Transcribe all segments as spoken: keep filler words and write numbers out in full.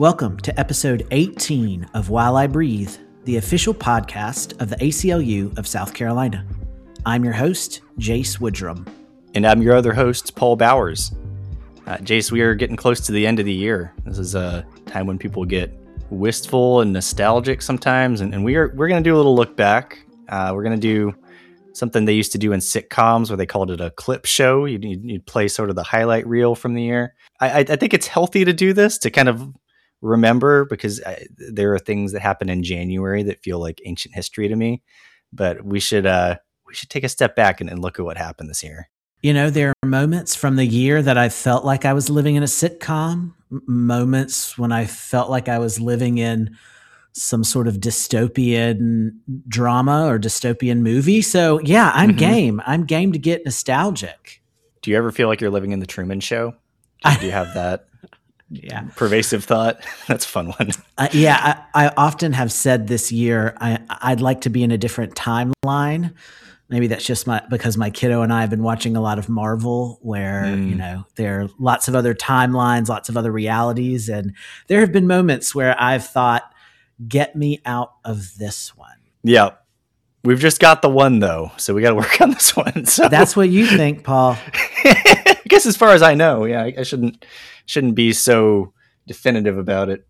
Welcome to episode eighteen of While I Breathe, the official podcast of the A C L U of South Carolina. I'm your host, Jace Woodrum. And I'm your other host, Paul Bowers. Uh, Jace, we are getting close to the end of the year. This is a time when people get wistful and nostalgic sometimes, and, and we are we're going to do a little look back. Uh, we're going to do something they used to do in sitcoms where they called it a clip show. You'd, you'd, you'd play sort of the highlight reel from the year. I, I, I think it's healthy to do this to kind of remember, because I, there are things that happen in January that feel like ancient history to me. But we should uh, we should take a step back and, and look at what happened this year. You know, there are moments from the year that I felt like I was living in a sitcom, m- moments when I felt like I was living in some sort of dystopian drama or dystopian movie. So yeah, I'm mm-hmm. game. I'm game to get nostalgic. Do you ever feel like you're living in the Truman Show? Do, do you have that yeah. pervasive thought? That's a fun one. Uh, yeah, I, I often have said this year, I, I'd like to be in a different timeline. Maybe that's just my because my kiddo and I have been watching a lot of Marvel, where mm. you know there are lots of other timelines, lots of other realities, and there have been moments where I've thought, "Get me out of this one." Yeah, we've just got the one though, so we got to work on this one. So that's what you think, Paul. I guess as far as I know, yeah, I, I shouldn't shouldn't be so definitive about it.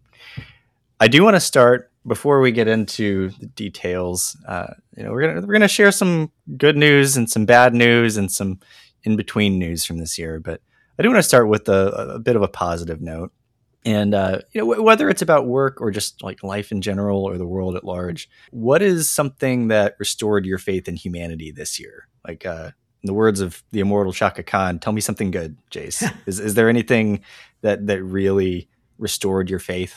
I do want to start. Before we get into the details, uh, you know, we're gonna we're gonna share some good news and some bad news and some in between news from this year. But I do want to start with a, a bit of a positive note, and uh, you know, w- whether it's about work or just like life in general or the world at large, what is something that restored your faith in humanity this year? Like, uh, in the words of the immortal Chaka Khan, tell me something good, Jace. is is there anything that that really restored your faith?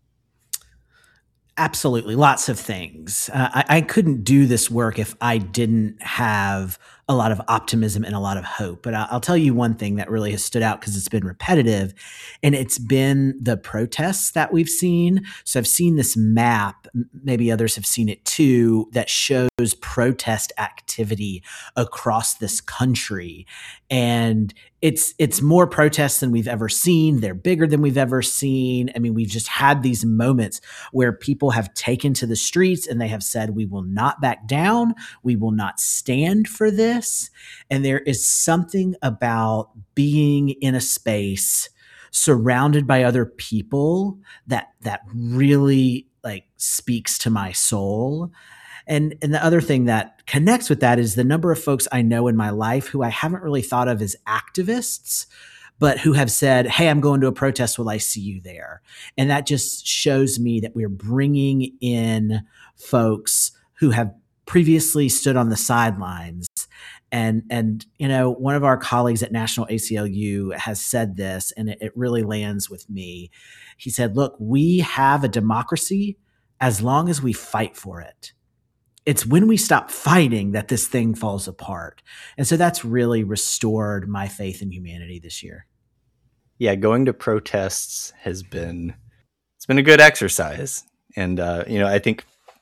Absolutely. Lots of things. Uh, I, I couldn't do this work if I didn't have a lot of optimism and a lot of hope. But I, I'll tell you one thing that really has stood out because it's been repetitive, and it's been the protests that we've seen. So I've seen this map, maybe others have seen it too, that shows protest activity across this country. And it's it's more protests than we've ever seen. They're bigger than we've ever seen. I mean, we've just had these moments where people have taken to the streets and they have said, we will not back down. We will not stand for this. And there is something about being in a space surrounded by other people that that really like speaks to my soul. And and the other thing that connects with that is the number of folks I know in my life who I haven't really thought of as activists, but who have said, hey, I'm going to a protest. Will I see you there? And that just shows me that we're bringing in folks who have previously stood on the sidelines. And, and you know, one of our colleagues at National A C L U has said this, and it, it really lands with me. He said, look, we have a democracy as long as we fight for it. It's when we stop fighting that this thing falls apart. And so that's really restored my faith in humanity this year. Yeah, going to protests has been, it's been a good exercise. And, uh, you know, I think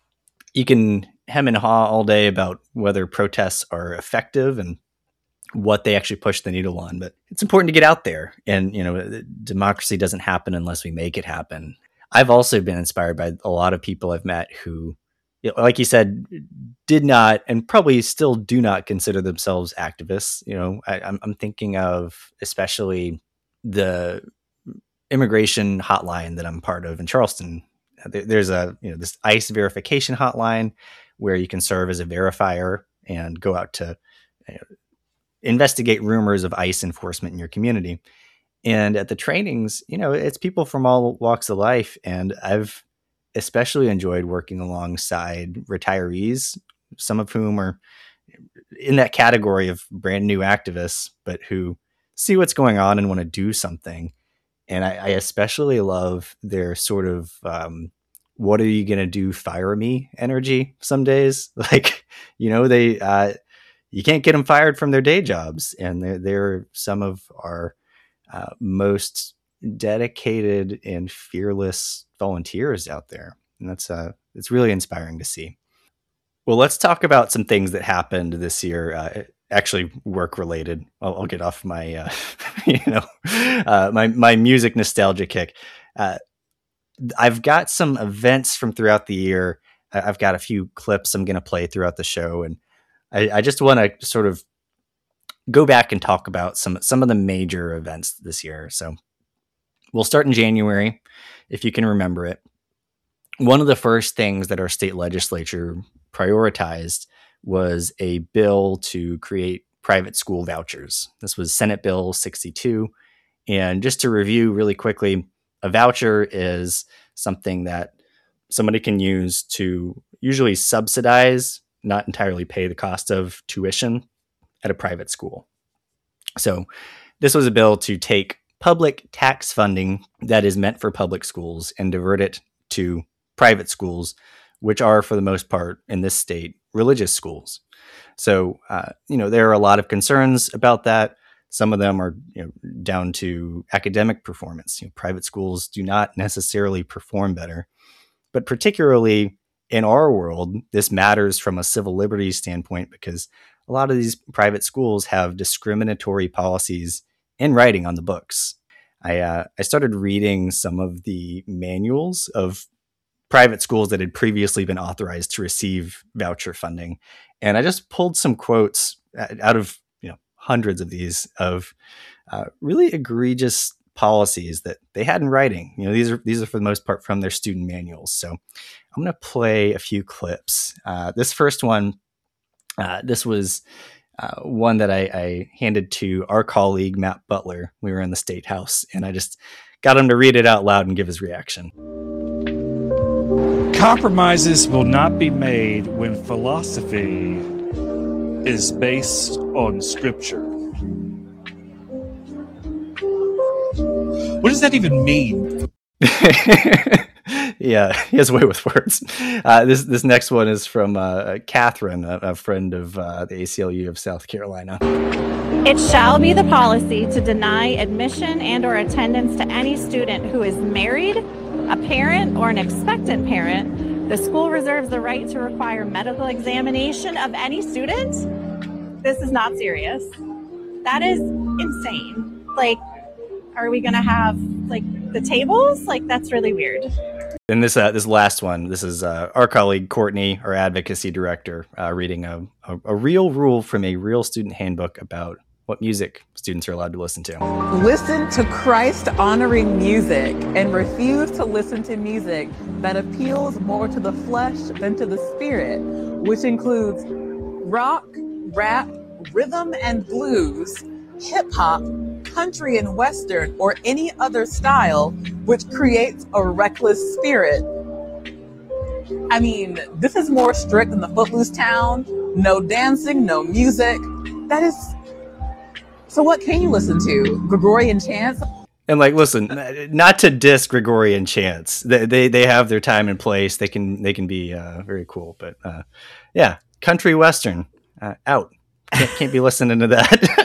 you can hem and haw all day about whether protests are effective and what they actually push the needle on. But it's important to get out there. And, you know, democracy doesn't happen unless we make it happen. I've also been inspired by a lot of people I've met who, like you said, did not and probably still do not consider themselves activists. You know, I, I'm, I'm thinking of especially the immigration hotline that I'm part of in Charleston. There, there's a, you know, this ICE verification hotline where you can serve as a verifier and go out to you know, investigate rumors of ICE enforcement in your community. And at the trainings, you know, it's people from all walks of life. And I've especially enjoyed working alongside retirees, some of whom are in that category of brand new activists, but who see what's going on and want to do something. And I, I especially love their sort of, um, what are you going to do? Fire me energy some days. Like, you know, they, uh, you can't get them fired from their day jobs. And they're, they're some of our uh, most dedicated and fearless volunteers out there. And that's uh it's really inspiring to see. Well, let's talk about some things that happened this year, uh, actually work related. I'll, I'll get off my uh, you know uh, my my music nostalgia kick. Uh, I've got some events from throughout the year. I've got a few clips I'm going to play throughout the show, and I, I just want to sort of go back and talk about some some of the major events this year. So we'll start in January, if you can remember it. One of the first things that our state legislature prioritized was a bill to create private school vouchers. This was Senate Bill sixty-two. And just to review really quickly, a voucher is something that somebody can use to usually subsidize, not entirely pay the cost of tuition at a private school. So this was a bill to take public tax funding that is meant for public schools and divert it to private schools, which are, for the most part in this state, religious schools. So, uh, you know, there are a lot of concerns about that. Some of them are, you know, down to academic performance. You know, private schools do not necessarily perform better, but particularly in our world, this matters from a civil liberties standpoint because a lot of these private schools have discriminatory policies in writing on the books. I uh, I started reading some of the manuals of private schools that had previously been authorized to receive voucher funding, and I just pulled some quotes out of you know hundreds of these of uh, really egregious policies that they had in writing. You know, these are these are for the most part from their student manuals. So I'm going to play a few clips. Uh, this first one, uh, this was uh, one that I, I handed to our colleague Matt Butler. We were in the State House, and I just got him to read it out loud and give his reaction. Compromises will not be made when philosophy is based on scripture. What does that even mean? Yeah, he has a way with words. Uh, this this next one is from uh, Catherine, a, a friend of uh, the A C L U of South Carolina. It shall be the policy to deny admission and or attendance to any student who is married, a parent, or an expectant parent. The school reserves the right to require medical examination of any student. This is not serious. That is insane. Like, are we going to have like the tables? Like, that's really weird. And this uh, this last one, this is uh, our colleague Courtney, our advocacy director, uh, reading a, a, a real rule from a real student handbook about what music students are allowed to listen to. Listen to Christ-honoring music and refuse to listen to music that appeals more to the flesh than to the spirit, which includes rock, rap, rhythm and blues, hip-hop, country and western, or any other style which creates a reckless spirit. I mean, this is more strict than the Footloose Town. No dancing, no music. That is... So what can you listen to? Gregorian chants? And like, listen, not to diss Gregorian chants. They they, they have their time and place. They can they can be uh, very cool. But uh, yeah, country western, uh, out. Can't, can't be listening to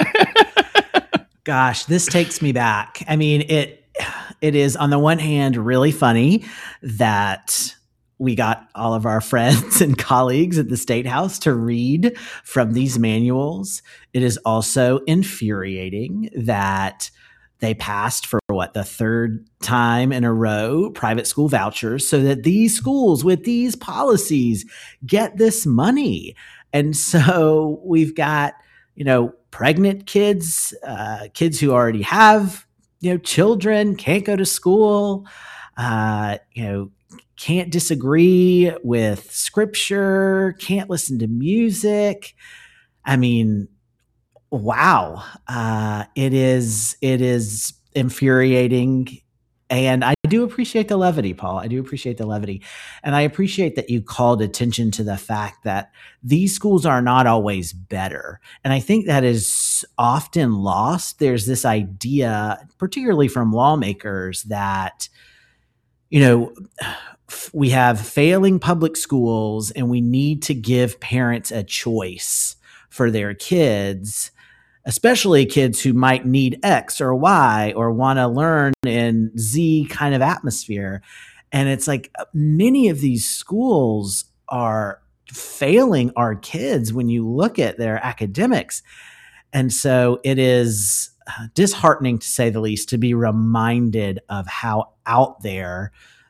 that. Gosh, this takes me back. I mean, it it is on the one hand really funny that we got all of our friends and colleagues at the State House to read from these manuals. It is also infuriating that they passed for what, the third time in a row, private school vouchers so that these schools with these policies get this money. And so we've got, you know, pregnant kids, uh, kids who already have, you know, children, can't go to school, uh, you know, can't disagree with scripture, can't listen to music. I mean, wow. Uh, it is, it is infuriating. And I do appreciate the levity, Paul. I do appreciate the levity. And I appreciate that you called attention to the fact that these schools are not always better. And I think that is often lost. There's this idea, particularly from lawmakers, that, you know, we have failing public schools and we need to give parents a choice for their kids, especially kids who might need X or Y or want to learn in Z kind of atmosphere. And it's like many of these schools are failing our kids when you look at their academics. And so it is disheartening, to say the least, to be reminded of how out there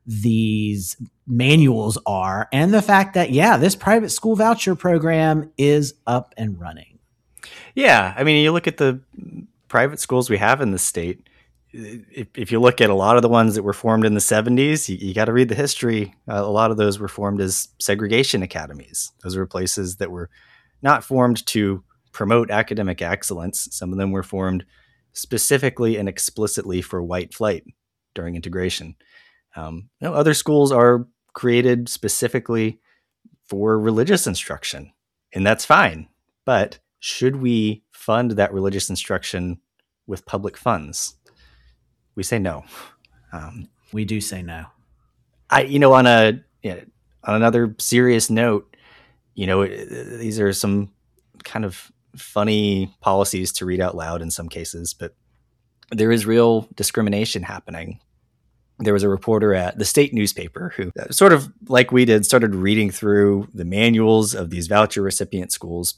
these manuals are, and the fact that, yeah, this private school voucher program is up and running. Yeah. I mean, you look at the private schools we have in the state. If, if you look at a lot of the ones that were formed in the seventies, you, you got to read the history. Uh, a lot of those were formed as segregation academies. Those were places that were not formed to promote academic excellence. Some of them were formed specifically and explicitly for white flight during integration. Um, you know, other schools are created specifically for religious instruction, and that's fine. But should we fund that religious instruction with public funds? We say no. Um, we do say no. I, you know, on a you know, on another serious note, you know, these are some kind of funny policies to read out loud in some cases, but there is real discrimination happening. There was a reporter at the state newspaper who, sort of like we did, started reading through the manuals of these voucher recipient schools,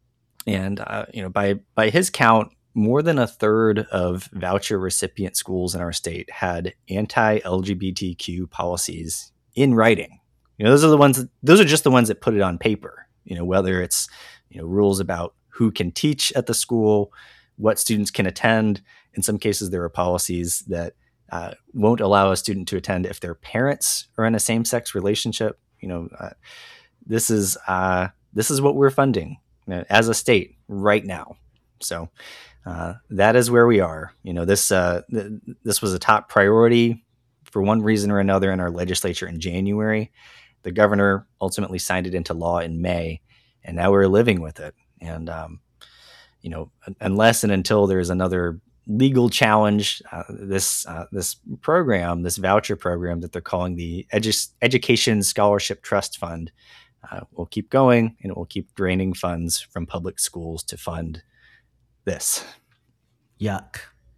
and uh, you know, by by his count, more than a third of voucher recipient schools in our state had anti-L G B T Q policies in writing. You know, those are the ones. Those are just the ones that put it on paper. You know, whether it's you know rules about who can teach at the school, what students can attend. In some cases, there are policies that uh, won't allow a student to attend if their parents are in a same-sex relationship. You know, uh, this is uh, this is what we're funding as a state right now. So uh, that is where we are. You know, this uh, th- this was a top priority for one reason or another in our legislature in January. The governor ultimately signed it into law in May, and now we're living with it. And um, you know, unless and until there's another legal challenge, uh, this uh, this program, this voucher program that they're calling the Edu- Education Scholarship Trust Fund, uh, will keep going, and it will keep draining funds from public schools to fund this. Yuck.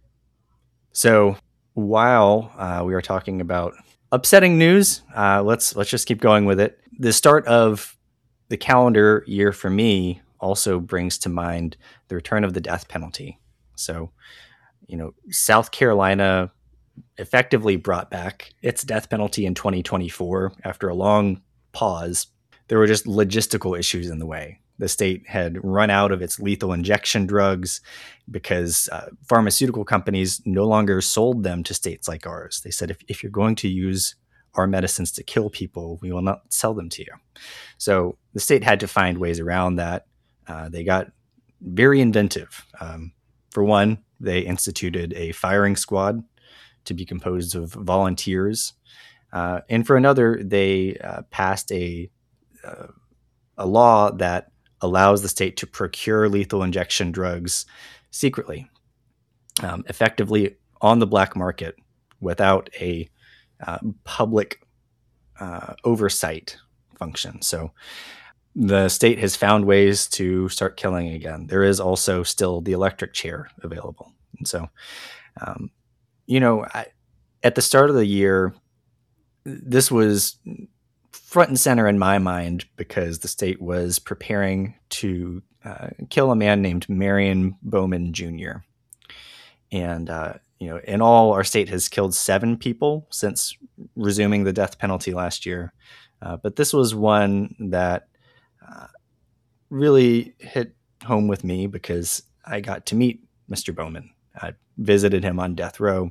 So while uh, we are talking about upsetting news, uh, let's let's just keep going with it. The start of the calendar year for me also brings to mind the return of the death penalty. So, you know, South Carolina effectively brought back its death penalty in twenty twenty-four after a long pause. There were just logistical issues in the way. The state had run out of its lethal injection drugs because uh, pharmaceutical companies no longer sold them to states like ours. They said, if, if you're going to use our medicines to kill people, we will not sell them to you. So the state had to find ways around that. Uh, they got very inventive. Um, for one, they instituted a firing squad to be composed of volunteers. Uh, and for another, they uh, passed a, uh, a law that allows the state to procure lethal injection drugs secretly, um, effectively on the black market without a uh, public uh, oversight function. So the state has found ways to start killing again. There is also still the electric chair available. And so, um, you know, I, at the start of the year, this was front and center in my mind because the state was preparing to uh, kill a man named Marion Bowman Junior And, uh, you know, in all, our state has killed seven people since resuming the death penalty last year. Uh, but this was one that uh, really hit home with me because I got to meet Mister Bowman. I visited him on death row.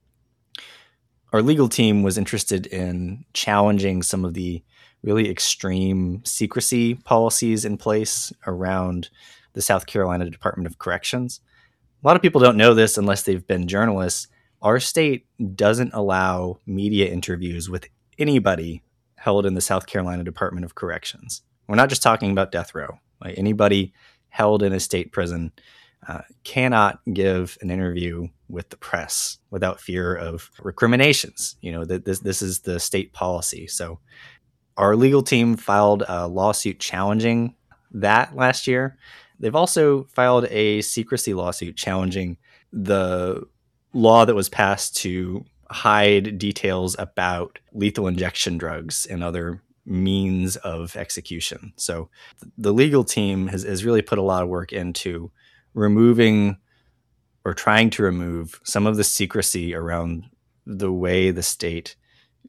Our legal team was interested in challenging some of the really extreme secrecy policies in place around the South Carolina Department of Corrections. A lot of people don't know this unless they've been journalists. Our state doesn't allow media interviews with anybody held in the South Carolina Department of Corrections. We're not just talking about death row. Like anybody held in a state prison uh, cannot give an interview with the press without fear of recriminations. You know, that this this is the state policy. So our legal team filed a lawsuit challenging that last year. They've also filed a secrecy lawsuit challenging the law that was passed to hide details about lethal injection drugs and other means of execution. So the legal team has, has really put a lot of work into removing or trying to remove some of the secrecy around the way the state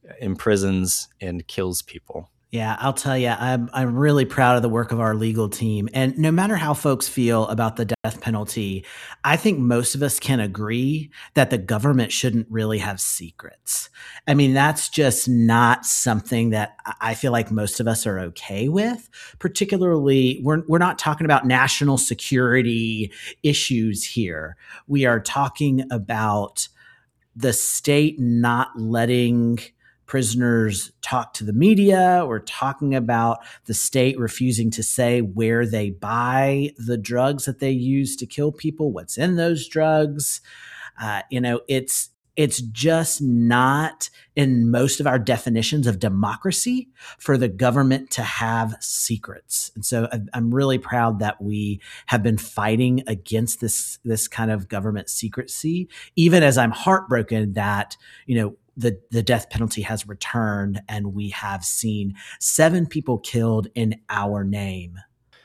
imprisons and kills people. Yeah, I'll tell you, I'm I'm really proud of the work of our legal team. And no matter how folks feel about the death penalty, I think most of us can agree that the government shouldn't really have secrets. I mean, that's just not something that I feel like most of us are okay with. Particularly, we're we're not talking about national security issues here. We are talking about the state not letting prisoners talk to the media. We're talking about the state refusing to say where they buy the drugs that they use to kill people, what's in those drugs. Uh, you know, it's it's just not in most of our definitions of democracy for the government to have secrets. And so I'm really proud that we have been fighting against this, this kind of government secrecy, even as I'm heartbroken that, you know, the, the death penalty has returned and we have seen seven people killed in our name.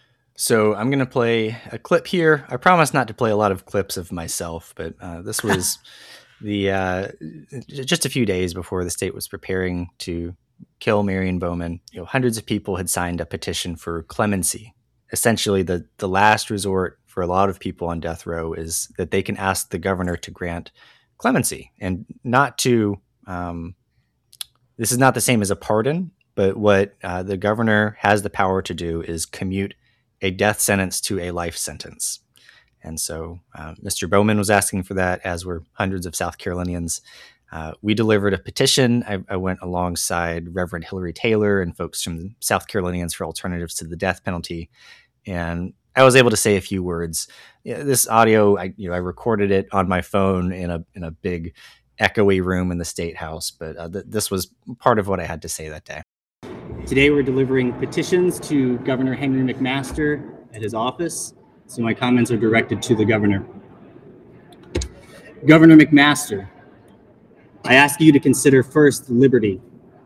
So I'm going to play a clip here. I promise not to play a lot of clips of myself, but uh, this was the uh, just a few days before the state was preparing to kill Marion Bowman. You know, hundreds of people had signed a petition for clemency. Essentially, the the last resort for a lot of people on death row is that they can ask the governor to grant clemency, and not to. Um, this is not the same as a pardon, but what uh, the governor has the power to do is commute a death sentence to a life sentence. And so uh, Mister Bowman was asking for that, as were hundreds of South Carolinians. Uh, we delivered a petition. I, I went alongside Reverend Hillary Taylor and folks from South Carolinians for Alternatives to the Death Penalty. And I was able to say a few words. Yeah, this audio, I, you know, I recorded it on my phone in a in a big echoey room in the State House, but uh, th- this was part of what I had to say that day. Today we're delivering petitions to Governor Henry McMaster at his office, so my comments are directed to the governor. Governor McMaster, I ask you to consider first liberty.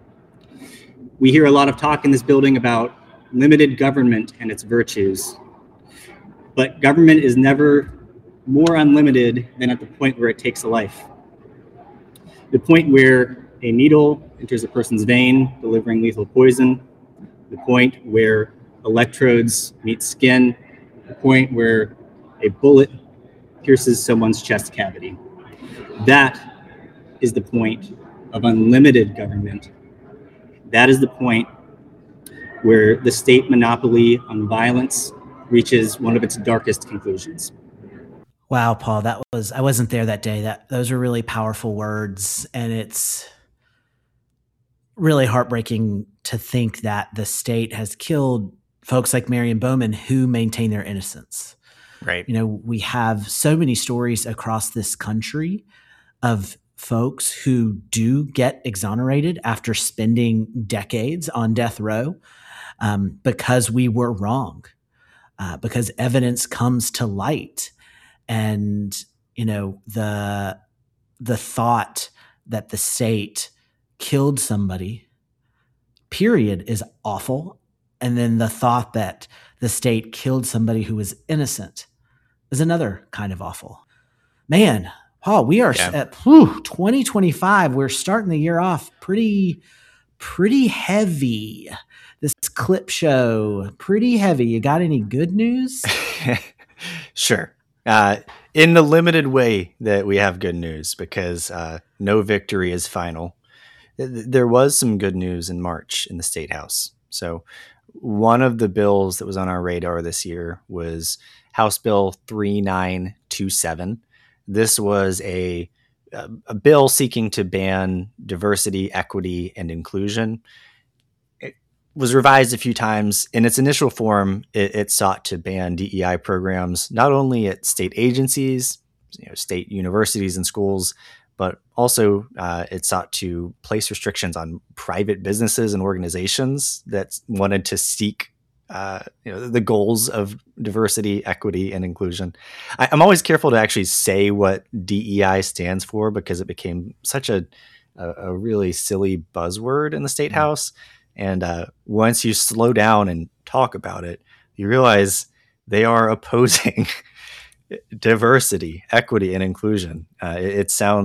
We hear a lot of talk in this building about limited government and its virtues, but government is never more unlimited than at the point where it takes a life. The point where a needle enters a person's vein, delivering lethal poison, the point where electrodes meet skin, the point where a bullet pierces someone's chest cavity. That is the point of unlimited government. That is the point where the state monopoly on violence reaches one of its darkest conclusions. Wow, Paul, that was, I wasn't there that day. That those are really powerful words. And it's really heartbreaking to think that the state has killed folks like Marion Bowman who maintain their innocence. Right. You know, we have so many stories across this country of folks who do get exonerated after spending decades on death row um, because we were wrong, uh, because evidence comes to light. And, you know, the the thought that the state killed somebody, period, is awful. And then the thought that the state killed somebody who was innocent is another kind of awful. Man, Paul, we are yeah. at whew, twenty twenty-five. We're starting the year off pretty, pretty heavy. This clip show, pretty heavy. You got any good news? Sure. Uh, in the limited way that we have good news, because uh, no victory is final. There was some good news in March in the State House. So one of the bills that was on our radar this year was House Bill three nine two seven. This was a, a bill seeking to ban diversity, equity, and inclusion. It was revised a few times. In its initial form, it, it sought to ban D E I programs, not only at state agencies, you know, state universities and schools, but also uh, it sought to place restrictions on private businesses and organizations that wanted to seek uh, you know, the goals of diversity, equity, and inclusion. I, I'm always careful to actually say what D E I stands for, because it became such a, a, a really silly buzzword in the State House. And uh, once you slow down and talk about it, you realize they are opposing diversity, equity, and inclusion. Uh, it, it sounds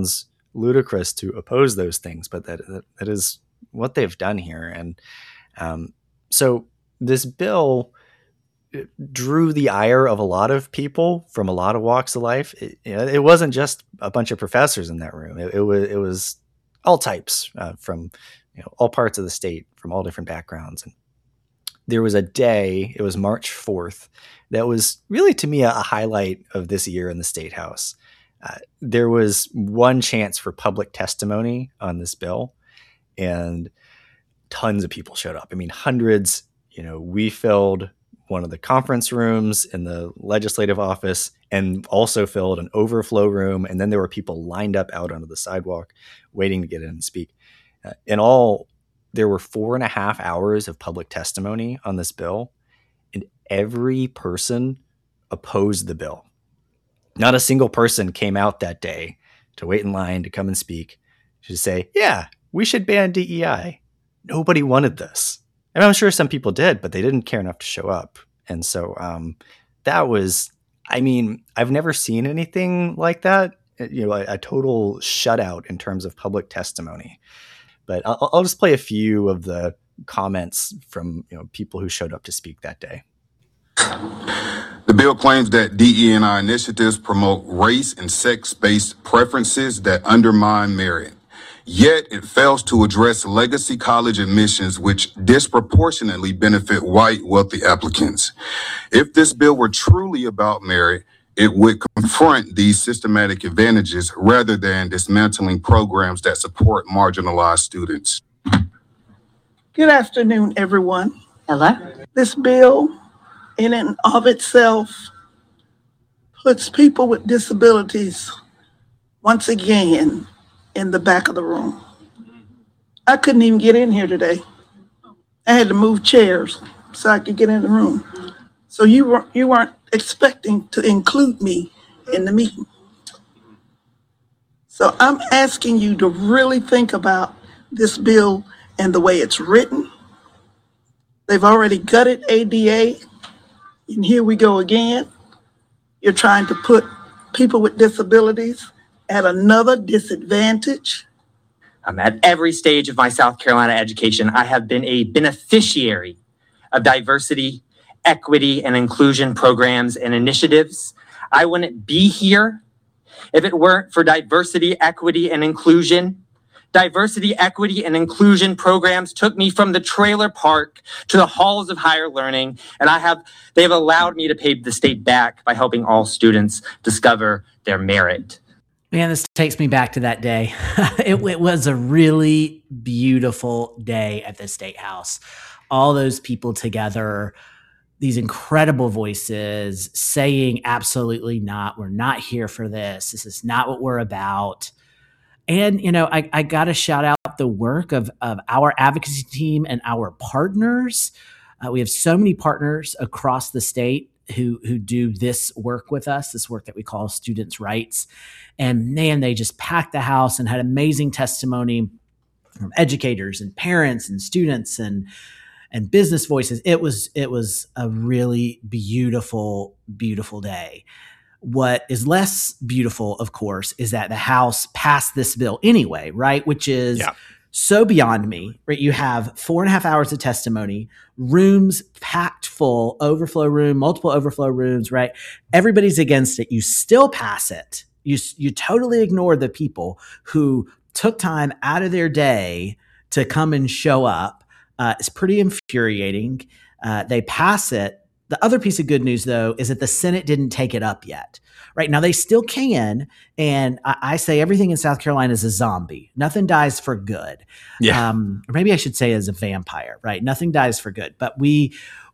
ludicrous to oppose those things, but that that, that is what they've done here. And um, so this bill drew the ire of a lot of people from a lot of walks of life. It, you know, it wasn't just a bunch of professors in that room. It, it was it was all types uh, from you know all parts of the state, from all different backgrounds. And there was a day, it was March fourth, that was really to me a, a highlight of this year in the State House. Uh, there was one chance for public testimony on this bill, and tons of people showed up. I mean, hundreds. You know, we filled one of the conference rooms in the legislative office and also filled an overflow room. And then there were people lined up out onto the sidewalk waiting to get in and speak. Uh, in all, there were four and a half hours of public testimony on this bill, and every person opposed the bill. Not a single person came out that day to wait in line to come and speak, to say, yeah, we should ban D E I. Nobody wanted this. And I'm sure some people did, but they didn't care enough to show up. And so um, that was, I mean, I've never seen anything like that, you know, a, a total shutout in terms of public testimony. But I'll, I'll just play a few of the comments from you know people who showed up to speak that day. The bill claims that D E I initiatives promote race and sex-based preferences that undermine merit. Yet it fails to address legacy college admissions, which disproportionately benefit white wealthy applicants. If this bill were truly about merit, it would confront these systematic advantages rather than dismantling programs that support marginalized students. Good afternoon, everyone. Hello. This bill, in and of itself, puts people with disabilities once again in the back of the room. I couldn't even get in here today. I had to move chairs so I could get in the room. So you weren't you weren't expecting to include me in the meeting. So I'm asking you to really think about this bill and the way it's written. They've already gutted A D A, and here we go again. You're trying to put people with disabilities at another disadvantage. Um, at every stage of my South Carolina education, I have been a beneficiary of diversity, equity, and inclusion programs and initiatives. I wouldn't be here if it weren't for diversity, equity, and inclusion. Diversity, equity, and inclusion programs took me from the trailer park to the halls of higher learning, and I have they have allowed me to pay the state back by helping all students discover their merit. Man, this takes me back to that day. it, it was a really beautiful day at the State House. All those people together, these incredible voices saying absolutely not. We're not here for this. This is not what we're about. And, you know, I, I got to shout out the work of, of our advocacy team and our partners. Uh, we have so many partners across the state who who do this work with us, this work that we call Students' Rights. And man, they just packed the house and had amazing testimony from educators and parents and students and and business voices. It was it was a really beautiful, beautiful day. What is less beautiful, of course, is that the House passed this bill anyway, right? Which is yeah. so beyond me, right? You have four and a half hours of testimony, rooms packed full, overflow room, multiple overflow rooms, right? Everybody's against it. You still pass it. You, you totally ignore the people who took time out of their day to come and show up. Uh, it's pretty infuriating. Uh, they pass it. The other piece of good news, though, is that the Senate didn't take it up yet. Right now, they still can. And I, I say everything in South Carolina is a zombie. Nothing dies for good. Yeah. Um, or maybe I should say as a vampire, right? Nothing dies for good. But we,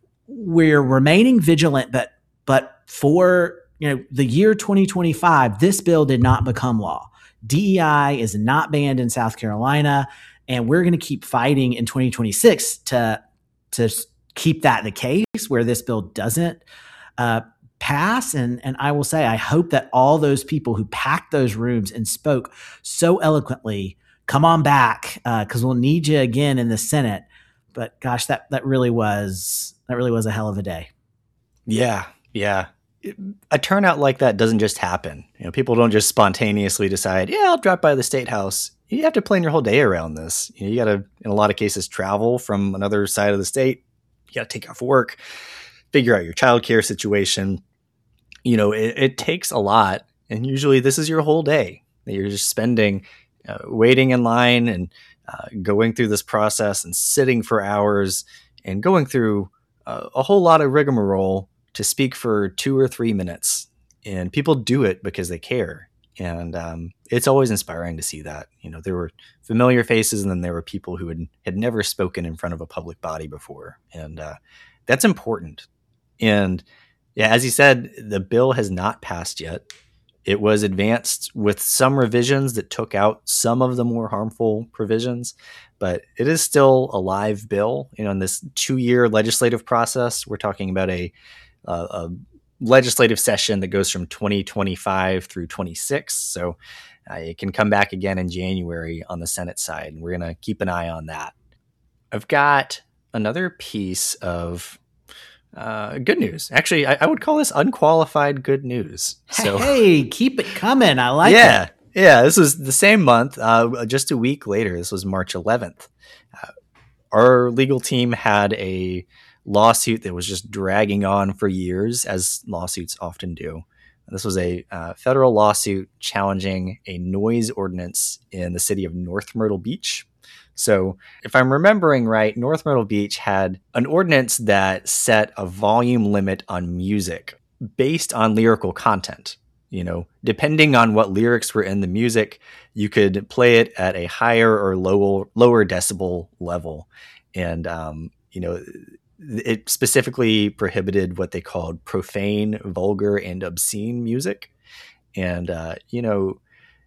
we're remaining vigilant. But but for you know the year twenty twenty-five, this bill did not become law. D E I is not banned in South Carolina. And we're going to keep fighting in twenty twenty-six to to keep that the case where this bill doesn't uh, pass. And, and I will say, I hope that all those people who packed those rooms and spoke so eloquently, come on back because uh, we'll need you again in the Senate. But gosh, that, that really was, that really was a hell of a day. Yeah. Yeah. a turnout like that doesn't just happen. You know, people don't just spontaneously decide, yeah, I'll drop by the State House. You have to plan your whole day around this. You know, you got to, in a lot of cases, travel from another side of the state. You got to take off work, figure out your childcare situation. You know, it, it takes a lot. And usually this is your whole day that you're just spending uh, waiting in line and uh, going through this process and sitting for hours and going through uh, a whole lot of rigmarole to speak for two or three minutes. And people do it because they care. And um, it's always inspiring to see that. You know, there were familiar faces, and then there were people who had, had never spoken in front of a public body before. And uh, that's important. And yeah, as you said, the bill has not passed yet. It was advanced with some revisions that took out some of the more harmful provisions, but it is still a live bill. You know, in this two-year legislative process, we're talking about a, a, a legislative session that goes from twenty twenty-five through twenty-six. So uh, it can come back again in January on the Senate side, and we're going to keep an eye on that. I've got another piece of uh, good news. Actually, I, I would call this unqualified good news. So, hey, keep it coming. I like yeah, it. Yeah, this was the same month, uh, just a week later. This was March eleventh. Uh, our legal team had a lawsuit that was just dragging on for years, as lawsuits often do. This was a uh, federal lawsuit challenging a noise ordinance in the city of North Myrtle Beach. So if I'm remembering right, North Myrtle Beach had an ordinance that set a volume limit on music based on lyrical content. You know, depending on what lyrics were in the music, you could play it at a higher or lower lower decibel level. And, um, you know, it specifically prohibited what they called profane, vulgar, and obscene music. And, uh, you know,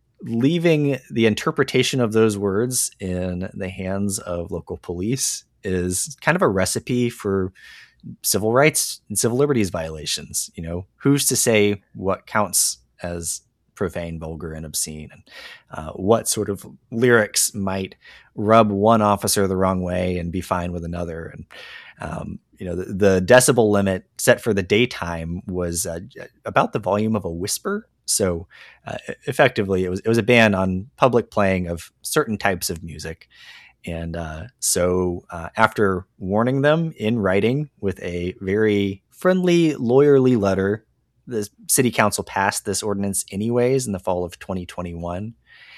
leaving the interpretation of those words in the hands of local police is kind of a recipe for civil rights and civil liberties violations. You know, who's to say what counts as profane, vulgar, and obscene, and uh, what sort of lyrics might rub one officer the wrong way and be fine with another. And, um, you know, the, the decibel limit set for the daytime was uh, about the volume of a whisper. So uh, effectively, it was it was a ban on public playing of certain types of music. And uh, so uh, after warning them in writing with a very friendly, lawyerly letter, the city council passed this ordinance anyways in the fall of twenty twenty-one.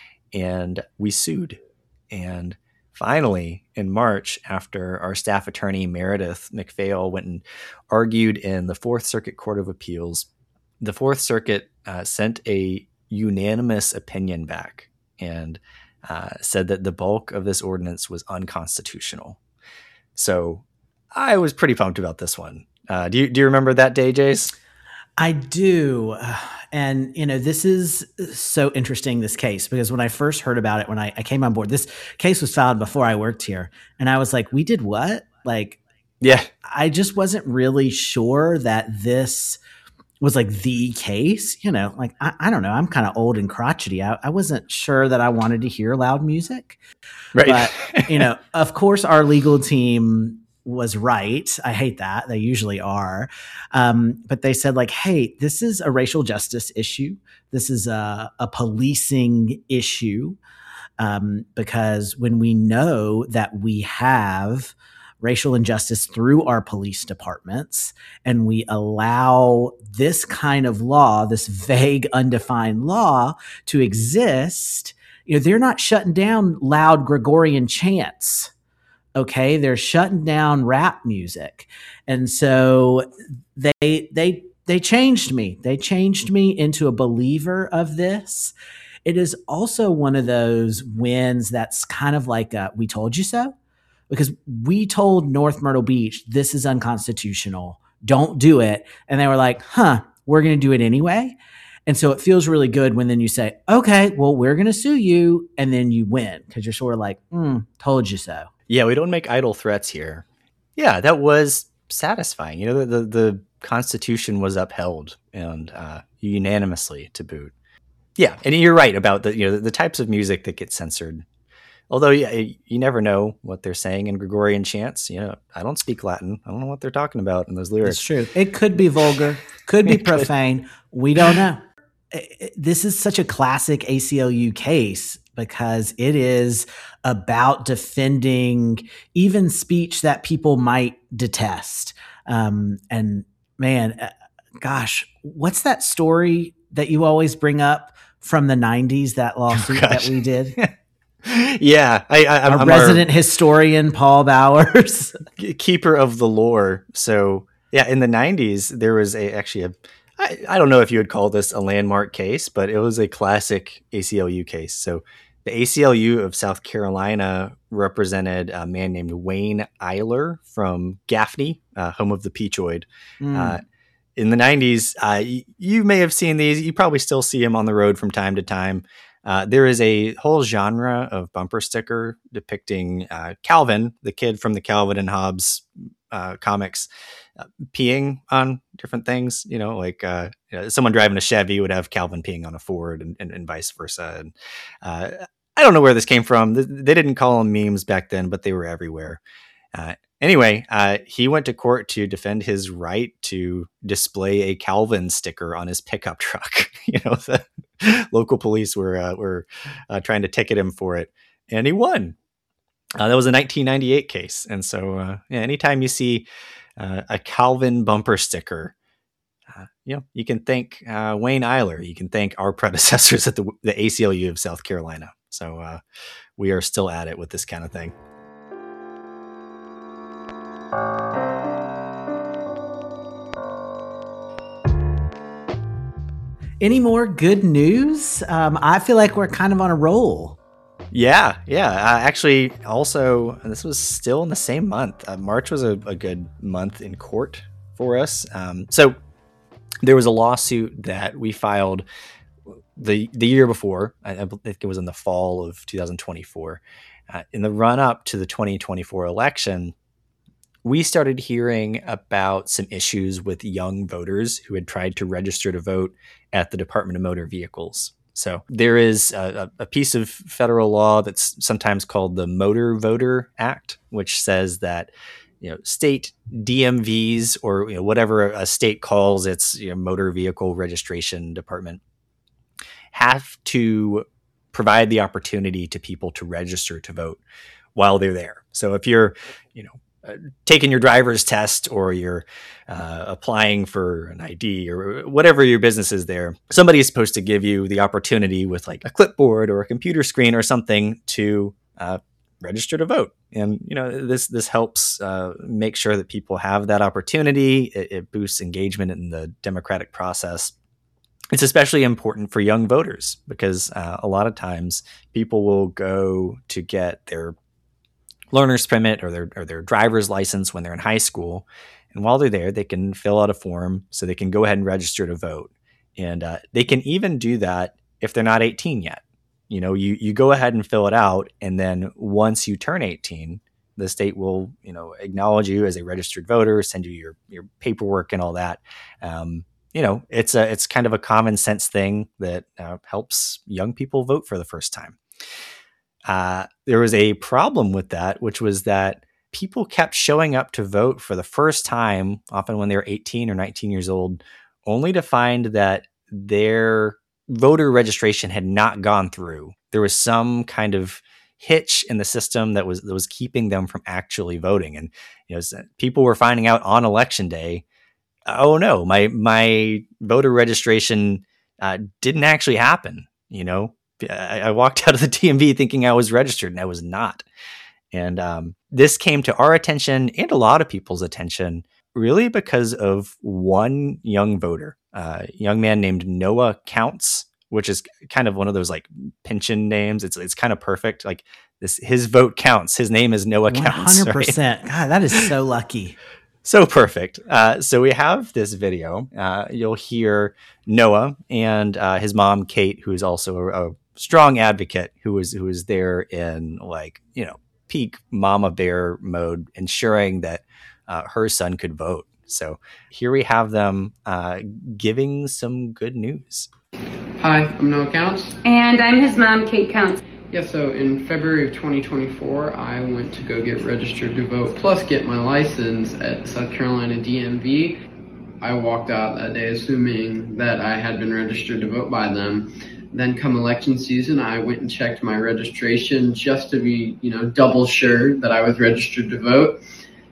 And we sued. And finally, in March, after our staff attorney, Meredith McPhail, went and argued in the Fourth Circuit Court of Appeals, the Fourth Circuit uh, sent a unanimous opinion back and uh, said that the bulk of this ordinance was unconstitutional. So I was pretty pumped about this one. Uh, do you do you remember that day, Jace? I do. And, you know, this is so interesting, this case, because when I first heard about it, when I, I came on board, this case was filed before I worked here. And I was like, we did what? Like, yeah, I just wasn't really sure that this was like the case, you know, like, I, I don't know. I'm kind of old and crotchety. I, I wasn't sure that I wanted to hear loud music. Right. But, you know, of course, our legal team was right. I hate that. They usually are. Um, but they said like, hey, this is a racial justice issue. This is a, a policing issue. Um, because when we know that we have racial injustice through our police departments and we allow this kind of law, this vague, undefined law to exist, you know, they're not shutting down loud Gregorian chants. Okay, they're shutting down rap music. And so they they they changed me. They changed me into a believer of this. It is also one of those wins that's kind of like a, we told you so, because we told North Myrtle Beach, this is unconstitutional. Don't do it. And they were like, huh, we're going to do it anyway. And so it feels really good when then you say, okay, well, we're going to sue you. And then you win because you're sort of like, mm, told you so. Yeah, we don't make idle threats here. Yeah, that was satisfying. You know, the the, the Constitution was upheld and uh, unanimously to boot. Yeah, and you're right about the you know the, the types of music that get censored although yeah, you never know what they're saying in Gregorian chants. You know, I don't speak Latin. I don't know what they're talking about in those lyrics. It's true. It could be vulgar, could be profane. We don't know. This is such a classic A C L U case because it is about defending even speech that people might detest. Um, and man, gosh, what's that story that you always bring up from the nineties, that lawsuit oh, that we did? Yeah. I, I, our I'm resident our historian, Paul Bowers. Keeper of the lore. So yeah, in the nineties, there was a actually a I, I don't know if you would call this a landmark case, but it was a classic A C L U case. So the A C L U of South Carolina represented a man named Wayne Eiler from Gaffney, uh, home of the Peachoid. Mm. Uh, in the nineties, uh, y- you may have seen these. You probably still see them on the road from time to time. Uh, there is a whole genre of bumper sticker depicting uh, Calvin, the kid from the Calvin and Hobbes uh, comics, uh, peeing on different things. You know, like uh, you know, someone driving a Chevy would have Calvin peeing on a Ford, and, and, and vice versa. And uh, I don't know where this came from. They didn't call them memes back then, but they were everywhere. Uh, anyway, uh, he went to court to defend his right to display a Calvin sticker on his pickup truck. You know, the local police were uh, were uh, trying to ticket him for it, and he won. Uh, that was a nineteen ninety-eight case, and so uh, yeah, anytime you see uh, a Calvin bumper sticker, uh, you know, you can thank uh, Wayne Eiler. You can thank our predecessors at the the A C L U of South Carolina. So uh, we are still at it with this kind of thing. Any more good news? Um, I feel like we're kind of on a roll. Yeah, yeah. Uh, actually, also, this was still in the same month. Uh, March was a, a good month in court for us. Um, so there was a lawsuit that we filed the the year before. I, I think it was in the fall of two thousand twenty-four. Uh, in the run up to the twenty twenty-four election, we started hearing about some issues with young voters who had tried to register to vote at the Department of Motor Vehicles. So there is a, a piece of federal law that's sometimes called the Motor Voter Act, which says that, you know, state D M Vs, or you know, whatever a state calls its, you know, motor vehicle registration department, have to provide the opportunity to people to register to vote while they're there. So if you're, you know, Uh, taking your driver's test, or you're uh, applying for an I D, or whatever your business is there, somebody is supposed to give you the opportunity with like a clipboard or a computer screen or something to uh, register to vote. And, you know, this this helps uh, make sure that people have that opportunity. It, it boosts engagement in the democratic process. It's especially important for young voters because uh, a lot of times people will go to get their learner's permit or their or their driver's license when they're in high school. And while they're there, they can fill out a form so they can go ahead and register to vote. And uh, they can even do that if they're not eighteen yet. You know, you, you go ahead and fill it out. And then once you turn eighteen, the state will, you know, acknowledge you as a registered voter, send you your, your paperwork and all that. Um, you know, it's a, it's kind of a common sense thing that uh, helps young people vote for the first time. Uh, there was a problem with that, which was that people kept showing up to vote for the first time, often when they were eighteen or nineteen years old, only to find that their voter registration had not gone through. There was some kind of hitch in the system that was that was keeping them from actually voting. And you know, people were finding out on election day, oh no, my my voter registration uh, didn't actually happen. You know. I walked out of the D M V thinking I was registered, and I was not. And um, this came to our attention and a lot of people's attention, really because of one young voter, uh, a young man named Noah Counts, which is kind of one of those like pension names. It's it's kind of perfect. Like this, his vote counts. His name is Noah Counts. one hundred percent. Right? God, that is so lucky. So perfect. Uh, so we have this video. Uh, you'll hear Noah and uh, his mom, Kate, who is also a, a strong advocate, who was who was there in like, you know, peak mama bear mode, ensuring that uh, her son could vote. So here we have them uh, giving some good news. Hi, I'm Noah Counts. And I'm his mom, Kate Counts. Yeah, so in February of twenty twenty-four, I went to go get registered to vote, plus get my license at South Carolina D M V. I walked out that day assuming that I had been registered to vote by them. Then come election season, I went and checked my registration just to be, you know, double sure that I was registered to vote.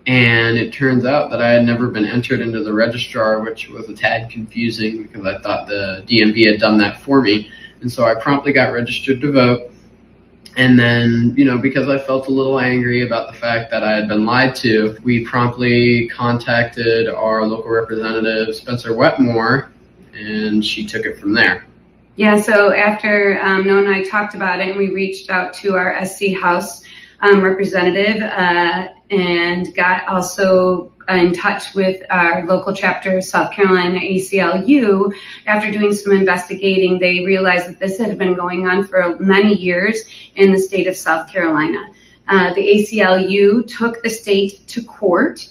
And it turns out that I had never been entered into the registrar, which was a tad confusing because I thought the D M V had done that for me. And so I promptly got registered to vote. And then, you know, because I felt a little angry about the fact that I had been lied to, we promptly contacted our local representative, Spencer Wetmore, and she took it from there. Yeah, so after um, Noah and I talked about it, and we reached out to our S C House um, representative uh, and got also in touch with our local chapter, South Carolina A C L U. After doing some investigating, they realized that this had been going on for many years in the state of South Carolina. Uh, the A C L U took the state to court,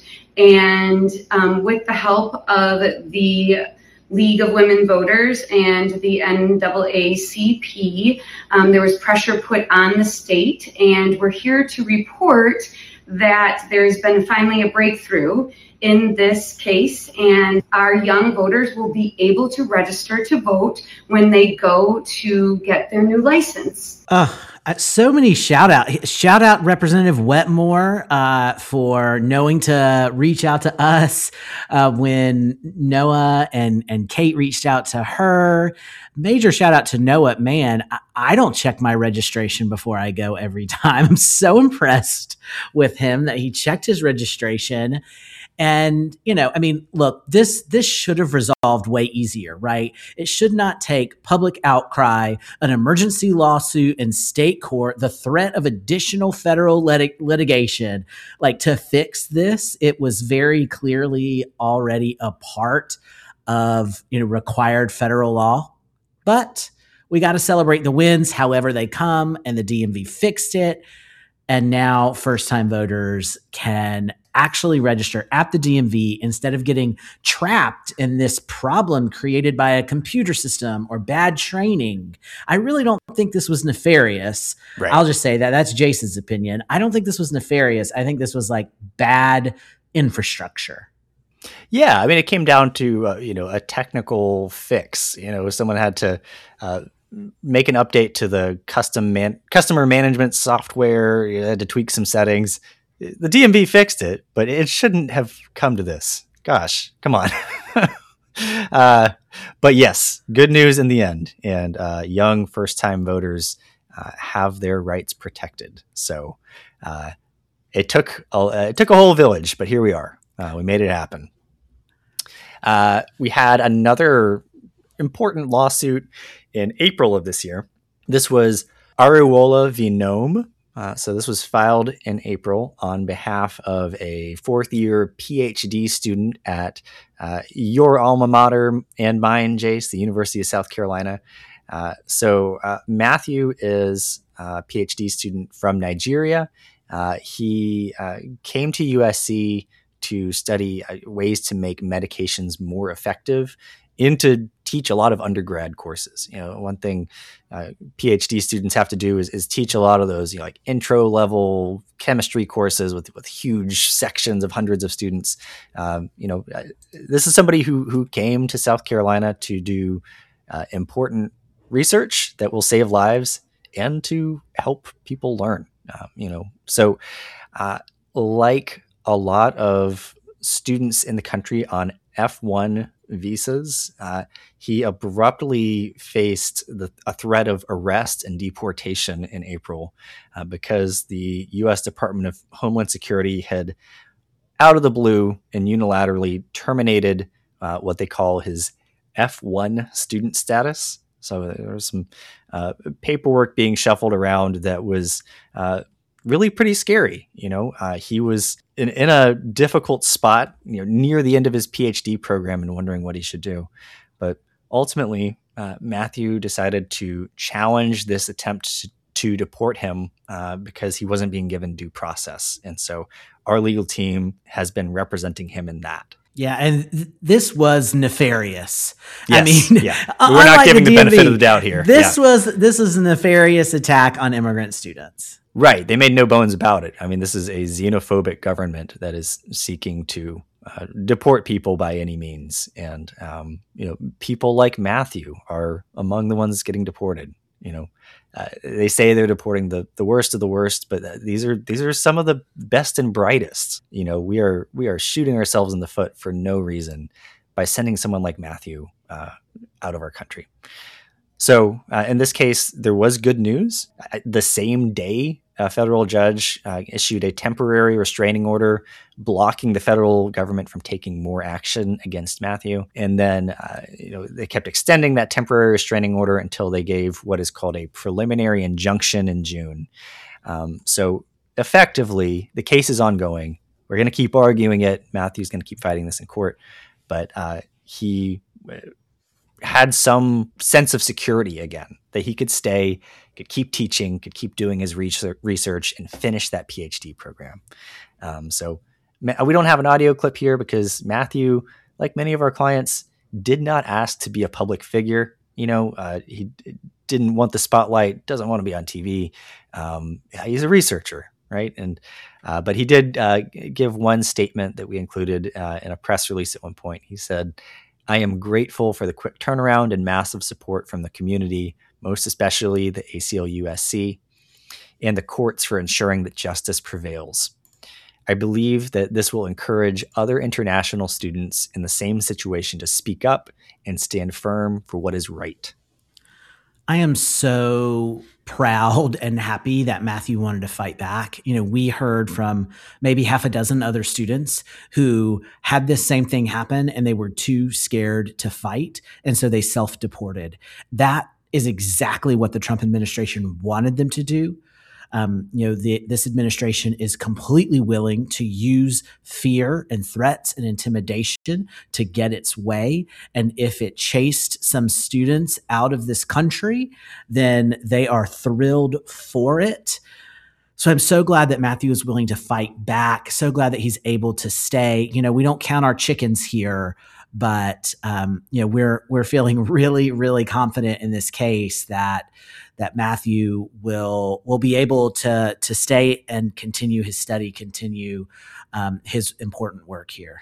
and um, with the help of the League of Women Voters and the N double A C P, um, there was pressure put on the state, and we're here to report that there's been finally a breakthrough in this case, and our young voters will be able to register to vote when they go to get their new license. Uh, so many shout out, shout out Representative Wetmore uh, for knowing to reach out to us uh, when Noah and, and Kate reached out to her. Major shout out to Noah. Man, I, I don't check my registration before I go every time. I'm so impressed with him that he checked his registration. And, you know, I mean, look, this this should have resolved way easier, right? It should not take public outcry, an emergency lawsuit in state court, the threat of additional federal lit- litigation, like to fix this. It was very clearly already a part of, you know, required federal law. But we got to celebrate the wins, however they come, and the D M V fixed it. And now first-time voters can actually register at the D M V instead of getting trapped in this problem created by a computer system or bad training. I really don't think this was nefarious. Right. I'll just say that. That's Jason's opinion. I don't think this was nefarious. I think this was like bad infrastructure. Yeah, I mean, it came down to, uh, you know, a technical fix. You know, someone had to uh, make an update to the custom man- customer management software. You had to tweak some settings. The D M V fixed it, but it shouldn't have come to this. Gosh, come on. uh, but yes, good news in the end. And uh, young first-time voters uh, have their rights protected. So uh, it took a, it took a whole village, but here we are. Uh, we made it happen. Uh, we had another important lawsuit in April of this year. This was Ariwola v. Nome. Uh, so this was filed in April on behalf of a fourth year P H D student at uh, your alma mater and mine, Jace, the University of South Carolina. Uh, so uh, Matthew is a P H D student from Nigeria. Uh, he uh, came to U S C to study uh, ways to make medications more effective and to teach a lot of undergrad courses. You know, one thing uh, P H D students have to do is, is teach a lot of those, you know, like intro level chemistry courses with, with huge sections of hundreds of students. Um, you know, this is somebody who, who came to South Carolina to do uh, important research that will save lives and to help people learn, uh, you know, so uh, like a lot of students in the country on F one visas, uh, he abruptly faced the, a threat of arrest and deportation in April uh, because the U S Department of Homeland Security had, out of the blue and unilaterally, terminated uh, what they call his F one student status. So there was some uh, paperwork being shuffled around that was uh, really pretty scary. You know, uh, he was in, in a difficult spot, you know, near the end of his P H D program and wondering what he should do. But ultimately, uh, Matthew decided to challenge this attempt to, to deport him uh, because he wasn't being given due process. And so our legal team has been representing him in that. Yeah, and th- this was nefarious. Yes, I mean, yeah. We're not giving the, the benefit of the doubt here. This yeah. was this was a nefarious attack on immigrant students. Right. They made no bones about it. I mean, this is a xenophobic government that is seeking to uh, deport people by any means. And, um, you know, people like Matthew are among the ones getting deported. You know, uh, they say they're deporting the, the worst of the worst, but these are these are some of the best and brightest. You know, we are we are shooting ourselves in the foot for no reason by sending someone like Matthew uh, out of our country. So uh, in this case, there was good news. The same day, a federal judge uh, issued a temporary restraining order blocking the federal government from taking more action against Matthew. And then uh, you know, they kept extending that temporary restraining order until they gave what is called a preliminary injunction in June. Um, so effectively, the case is ongoing. We're going to keep arguing it. Matthew's going to keep fighting this in court. But uh, he had some sense of security again, that he could stay, could keep teaching, could keep doing his research and finish that PhD program. Um, so we don't have an audio clip here because Matthew, like many of our clients, did not ask to be a public figure. You know, uh, he didn't want the spotlight, doesn't want to be on T V. Um, he's a researcher, right? And uh, but he did uh, give one statement that we included uh, in a press release at one point. He said, "I am grateful for the quick turnaround and massive support from the community, most especially the A C L U S C and the courts for ensuring that justice prevails. I believe that this will encourage other international students in the same situation to speak up and stand firm for what is right." I am so proud and happy that Matthew wanted to fight back. You know, we heard from maybe half a dozen other students who had this same thing happen and they were too scared to fight. And so they self-deported. That is exactly what the Trump administration wanted them to do. Um, you know, the, this administration is completely willing to use fear and threats and intimidation to get its way. And if it chased some students out of this country, then they are thrilled for it. So I'm so glad that Matthew is willing to fight back. So glad that he's able to stay. You know, we don't count our chickens here, but um, you know, we're we're feeling really, really confident in this case that that Matthew will will be able to to stay and continue his study, continue um, his important work here.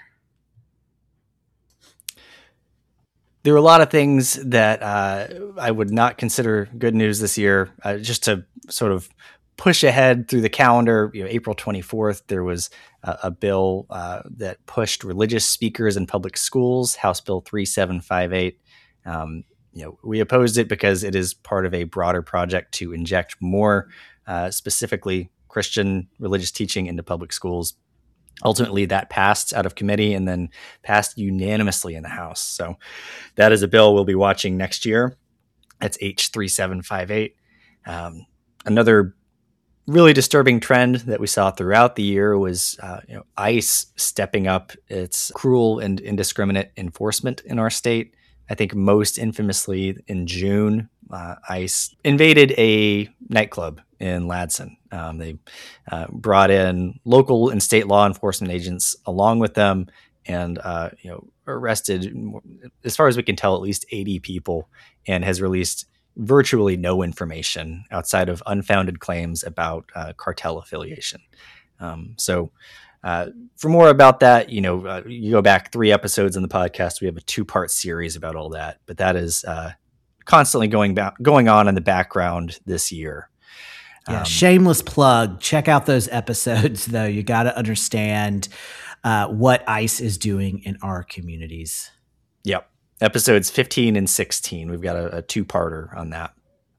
There are a lot of things that uh, I would not consider good news this year. Uh, just to sort of push ahead through the calendar, you know, April twenty-fourth, there was a, a bill uh, that pushed religious speakers in public schools, House Bill thirty-seven fifty-eight. Um, you know, we opposed it because it is part of a broader project to inject more, uh, specifically Christian religious teaching into public schools. Ultimately, that passed out of committee and then passed unanimously in the House. So that is a bill we'll be watching next year. That's H thirty-seven fifty-eight. Um, another really disturbing trend that we saw throughout the year was uh, you know, ICE stepping up its cruel and indiscriminate enforcement in our state. I think most infamously in June, uh, ICE invaded a nightclub in Ladson. Um, they uh, brought in local and state law enforcement agents along with them and uh, you know, arrested, as far as we can tell, at least eighty people, and has released virtually no information outside of unfounded claims about uh, cartel affiliation. Um, so uh, for more about that, you know, uh, you go back three episodes in the podcast, we have a two part series about all that, but that is uh, constantly going back, going on in the background this year. Yeah, Um, shameless plug. Check out those episodes, though. You got to understand uh, what ICE is doing in our communities. Yep. Episodes fifteen and sixteen. We've got a, a two-parter on that.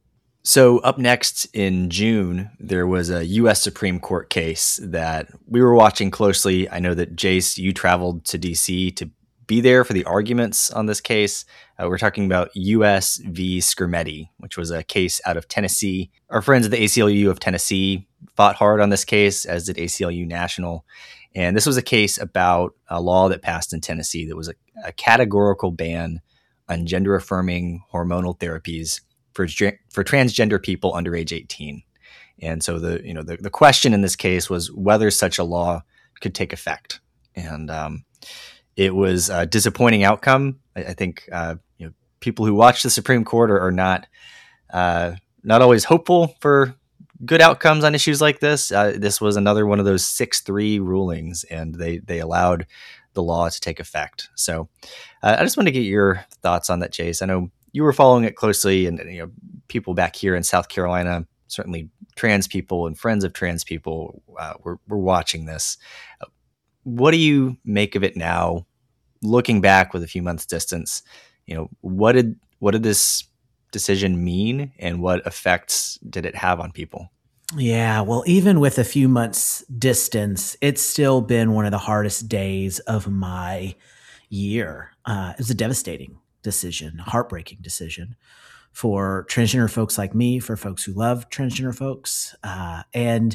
So up next in June, there was a U S Supreme Court case that we were watching closely. I know that Jace, you traveled to D C to be there for the arguments on this case. Uh, we're talking about U S v. Skrmetti, which was a case out of Tennessee. Our friends at the A C L U of Tennessee fought hard on this case, as did A C L U National. And this was a case about a law that passed in Tennessee that was a, a categorical ban on gender-affirming hormonal therapies for for transgender people under age eighteen. And so the you know the, the question in this case was whether such a law could take effect. And um, it was a disappointing outcome. I, I think uh, you know, people who watch the Supreme Court are, are not uh, not always hopeful for good outcomes on issues like this. Uh, this was another one of those six three rulings, and they they allowed the law to take effect. So uh, I just want to get your thoughts on that, Chase. I know you were following it closely, and you know, people back here in South Carolina, certainly trans people and friends of trans people, uh, were, were watching this. What do you make of it now, looking back with a few months distance? You know, what did what did this decision mean, and what effects did it have on people? Yeah, well, even with a few months distance, it's still been one of the hardest days of my year. Uh, it was a devastating decision, heartbreaking decision for transgender folks like me, for folks who love transgender folks. Uh, and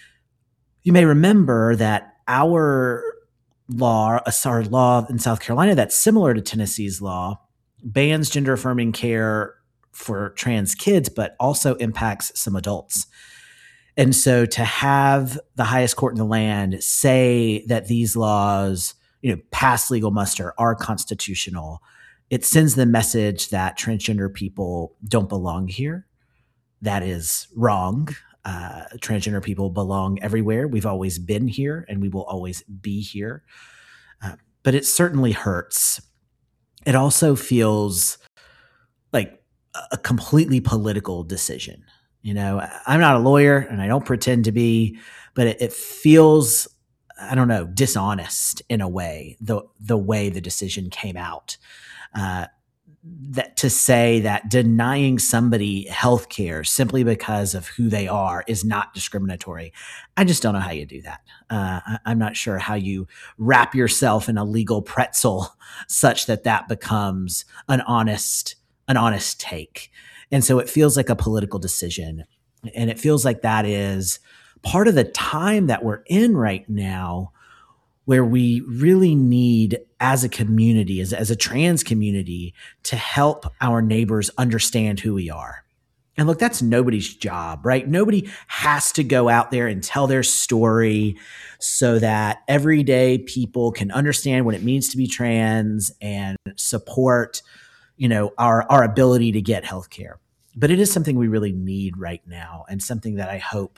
you may remember that our law, our law in South Carolina that's similar to Tennessee's law, bans gender affirming care for trans kids, but also impacts some adults. And so to have the highest court in the land say that these laws, you know, pass legal muster, are constitutional, it sends the message that transgender people don't belong here. That is wrong. Uh, transgender people belong everywhere. We've always been here, and we will always be here. Uh, but it certainly hurts. It also feels like a completely political decision. You know, I'm not a lawyer, and I don't pretend to be, but it, it feels, I don't know, dishonest in a way, the the way the decision came out. Uh, that to say that denying somebody health care simply because of who they are is not discriminatory. I just don't know how you do that. Uh, I, I'm not sure how you wrap yourself in a legal pretzel such that that becomes an honest, an honest take. And so it feels like a political decision. And it feels like that is part of the time that we're in right now, where we really need, as a community, as, as a trans community, to help our neighbors understand who we are. And look, that's nobody's job, right? Nobody has to go out there and tell their story so that everyday people can understand what it means to be trans and support, you know, our, our ability to get healthcare. But it is something we really need right now, and something that I hope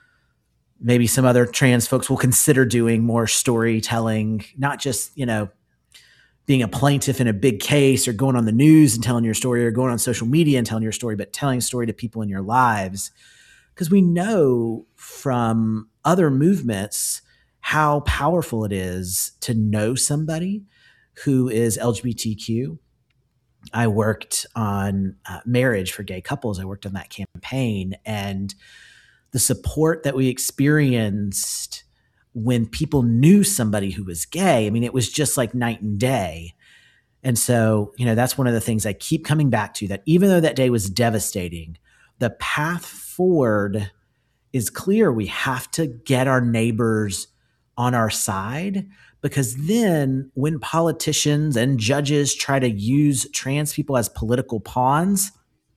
maybe some other trans folks will consider doing more storytelling, not just, you know, being a plaintiff in a big case or going on the news and telling your story, or going on social media and telling your story, but telling a story to people in your lives. Because we know from other movements how powerful it is to know somebody who is L G B T Q. I worked on uh, marriage for gay couples. I worked on that campaign, and the support that we experienced when people knew somebody who was gay, I mean, it was just like night and day. And so, you know, that's one of the things I keep coming back to, that even though that day was devastating, the path forward is clear. We have to get our neighbors on our side, because then when politicians and judges try to use trans people as political pawns,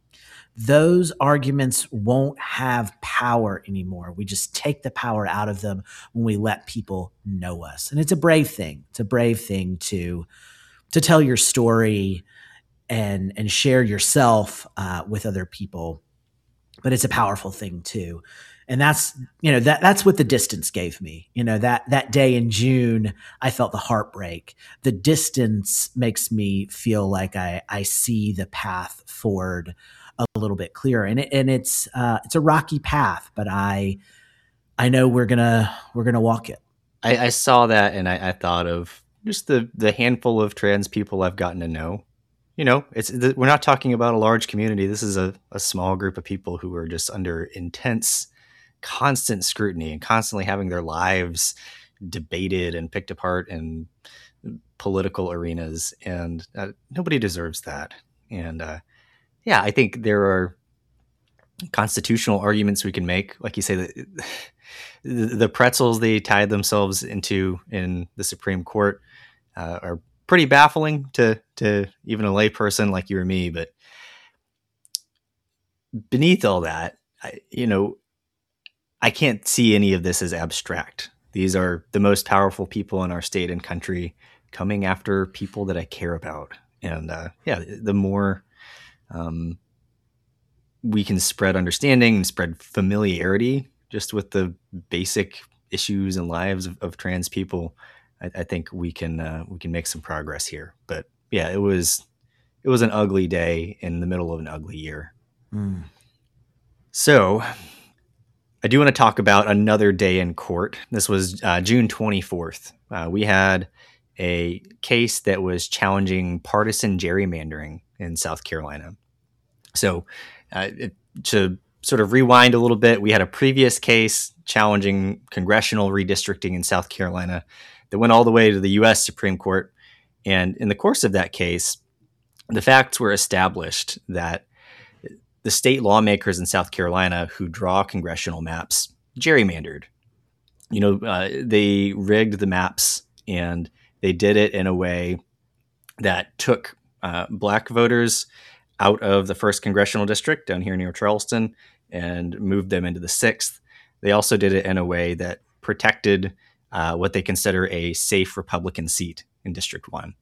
those arguments won't have power anymore. We just take the power out of them when we let people know us. And it's a brave thing. It's a brave thing to, to tell your story and, and share yourself uh, with other people. But it's a powerful thing too. And that's, you know, that that's what the distance gave me. You know, that that day in June, I felt the heartbreak. The distance makes me feel like I, I see the path forward a little bit clearer, and it, and it's uh, it's a rocky path, but I I know we're gonna we're gonna walk it. I, I saw that, and I, I thought of just the the handful of trans people I've gotten to know. You know, it's we're not talking about a large community. This is a, a small group of people who are just under intense, constant scrutiny and constantly having their lives debated and picked apart in political arenas, and uh, nobody deserves that. And uh, yeah, I think there are constitutional arguments we can make. Like you say, that the pretzels they tied themselves into in the Supreme Court uh, are pretty baffling to to even a layperson like you or me. But beneath all that, I, you know, I can't see any of this as abstract. These are the most powerful people in our state and country. coming after people that I care about. And uh, yeah, the more um, we can spread understanding and spread familiarity just with the basic issues and lives of, of trans people, I, I think we can uh, we can make some progress here. But yeah, it was it was an ugly day in the middle of an ugly year. Mm. So I do want to talk about another day in court. This was uh, June twenty-fourth. Uh, we had a case that was challenging partisan gerrymandering in South Carolina. So uh, it, to sort of rewind a little bit, we had a previous case challenging congressional redistricting in South Carolina that went all the way to the U S Supreme Court. And in the course of that case, the facts were established that the state lawmakers in South Carolina who draw congressional maps gerrymandered. You know, uh, they rigged the maps, and they did it in a way that took uh, black voters out of the first congressional district down here near Charleston and moved them into the sixth. They also did it in a way that protected uh, what they consider a safe Republican seat in District one.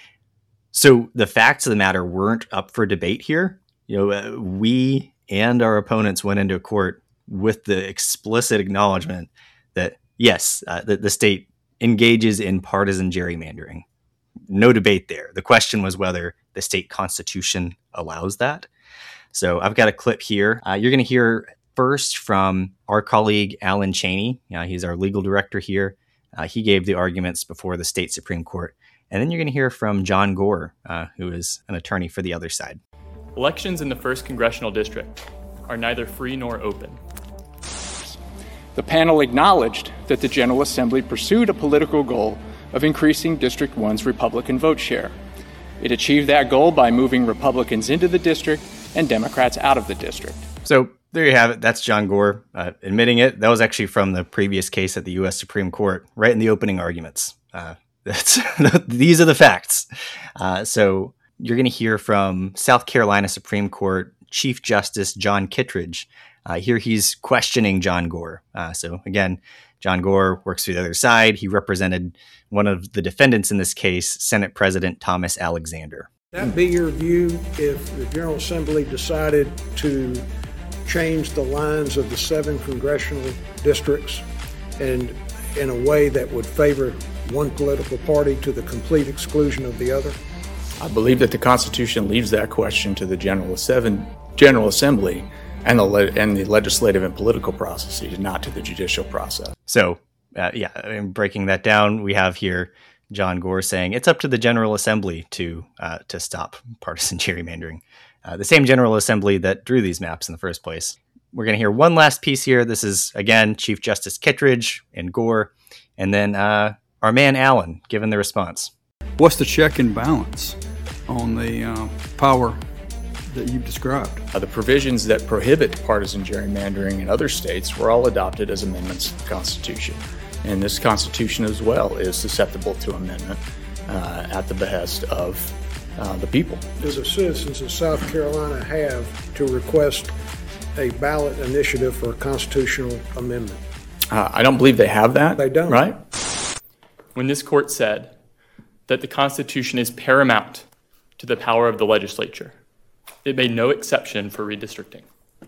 So the facts of the matter weren't up for debate here. You know, uh, we and our opponents went into court with the explicit acknowledgement that, yes, uh, the, the state engages in partisan gerrymandering. No debate there. The question was whether the state constitution allows that. So I've got a clip here. Uh, you're going to hear first from our colleague, Alan Cheney. Uh, he's our legal director here. Uh, he gave the arguments before the state Supreme Court. And then you're going to hear from John Gore, uh, who is an attorney for the other side. Elections in the first congressional district are neither free nor open. The panel acknowledged that the General Assembly pursued a political goal of increasing District one's Republican vote share. It achieved that goal by moving Republicans into the district and Democrats out of the district. So there you have it. That's John Gore uh, admitting it. That was actually from the previous case at the U S Supreme Court, right in the opening arguments. Uh, that's these are the facts. Uh, so you're going to hear from South Carolina Supreme Court Chief Justice John Kittredge. Uh, here he's questioning John Gore. Uh, so again, John Gore works for the other side. He represented one of the defendants in this case, Senate President Thomas Alexander. That be your view if the General Assembly decided to change the lines of the seven congressional districts and in a way that would favor one political party to the complete exclusion of the other? I believe that the Constitution leaves that question to the General, Seven, General Assembly and the, le- and the legislative and political processes, not to the judicial process. So, uh, yeah, I mean, breaking that down, we have here John Gore saying it's up to the General Assembly to uh, to stop partisan gerrymandering. Uh, the same General Assembly that drew these maps in the first place. We're going to hear one last piece here. This is, again, Chief Justice Kittredge and Gore, and then uh, our man Allen giving the response. What's the check and balance on the uh, power that you've described? Uh, the provisions that prohibit partisan gerrymandering in other states were all adopted as amendments to the Constitution. And this Constitution as well is susceptible to amendment uh, at the behest of uh, the people. Does the citizens of South Carolina have to request a ballot initiative for a constitutional amendment? Uh, I don't believe they have that. They don't. Right? When this court said that the Constitution is paramount to the power of the legislature, it made no exception for redistricting.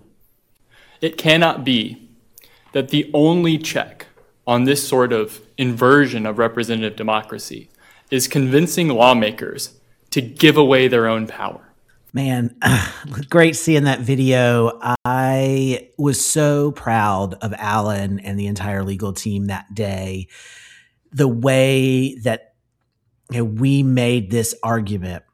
It cannot be that the only check on this sort of inversion of representative democracy is convincing lawmakers to give away their own power. Man, great seeing that video. I was so proud of Alan and the entire legal team that day. The way that, you know, we made this argument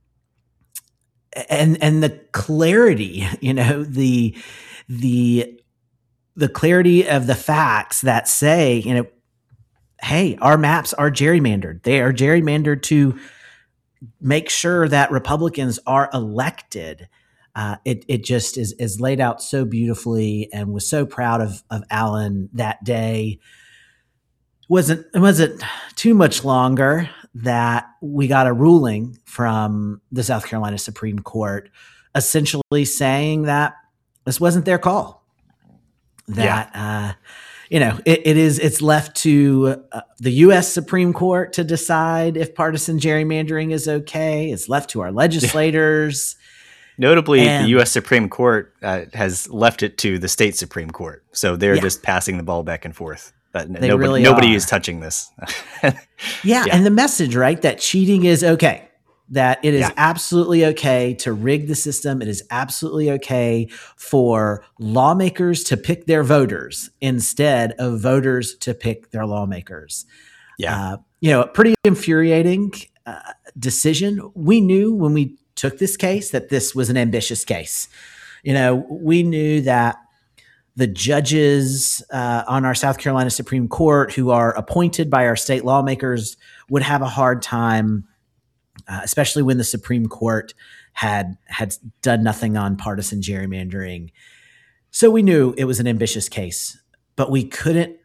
and and the clarity, you know, the the the clarity of the facts that say, you know, hey, our maps are gerrymandered. They are gerrymandered to make sure that Republicans are elected. Uh, it it just is is laid out so beautifully, and was so proud of of Alan that day. wasn't It wasn't too much longer that we got a ruling from the South Carolina Supreme Court, essentially saying that this wasn't their call. That yeah. uh, you know, it, it is, it's left to uh, the U S Supreme Court to decide if partisan gerrymandering is okay. It's left to our legislators. Notably, and, the U S Supreme Court uh, has left it to the state Supreme Court. So they're yeah. just passing the ball back and forth. But they nobody, really nobody are. is touching this. yeah, yeah. And the message, right, that cheating is okay. That it is yeah. absolutely okay to rig the system. It is absolutely okay for lawmakers to pick their voters instead of voters to pick their lawmakers. Yeah. Uh, you know, a pretty infuriating uh, decision. We knew when we took this case that this was an ambitious case. You know, we knew that the judges uh, on our South Carolina Supreme Court who are appointed by our state lawmakers would have a hard time Uh, especially when the Supreme Court had had done nothing on partisan gerrymandering. So we knew it was an ambitious case, but we couldn't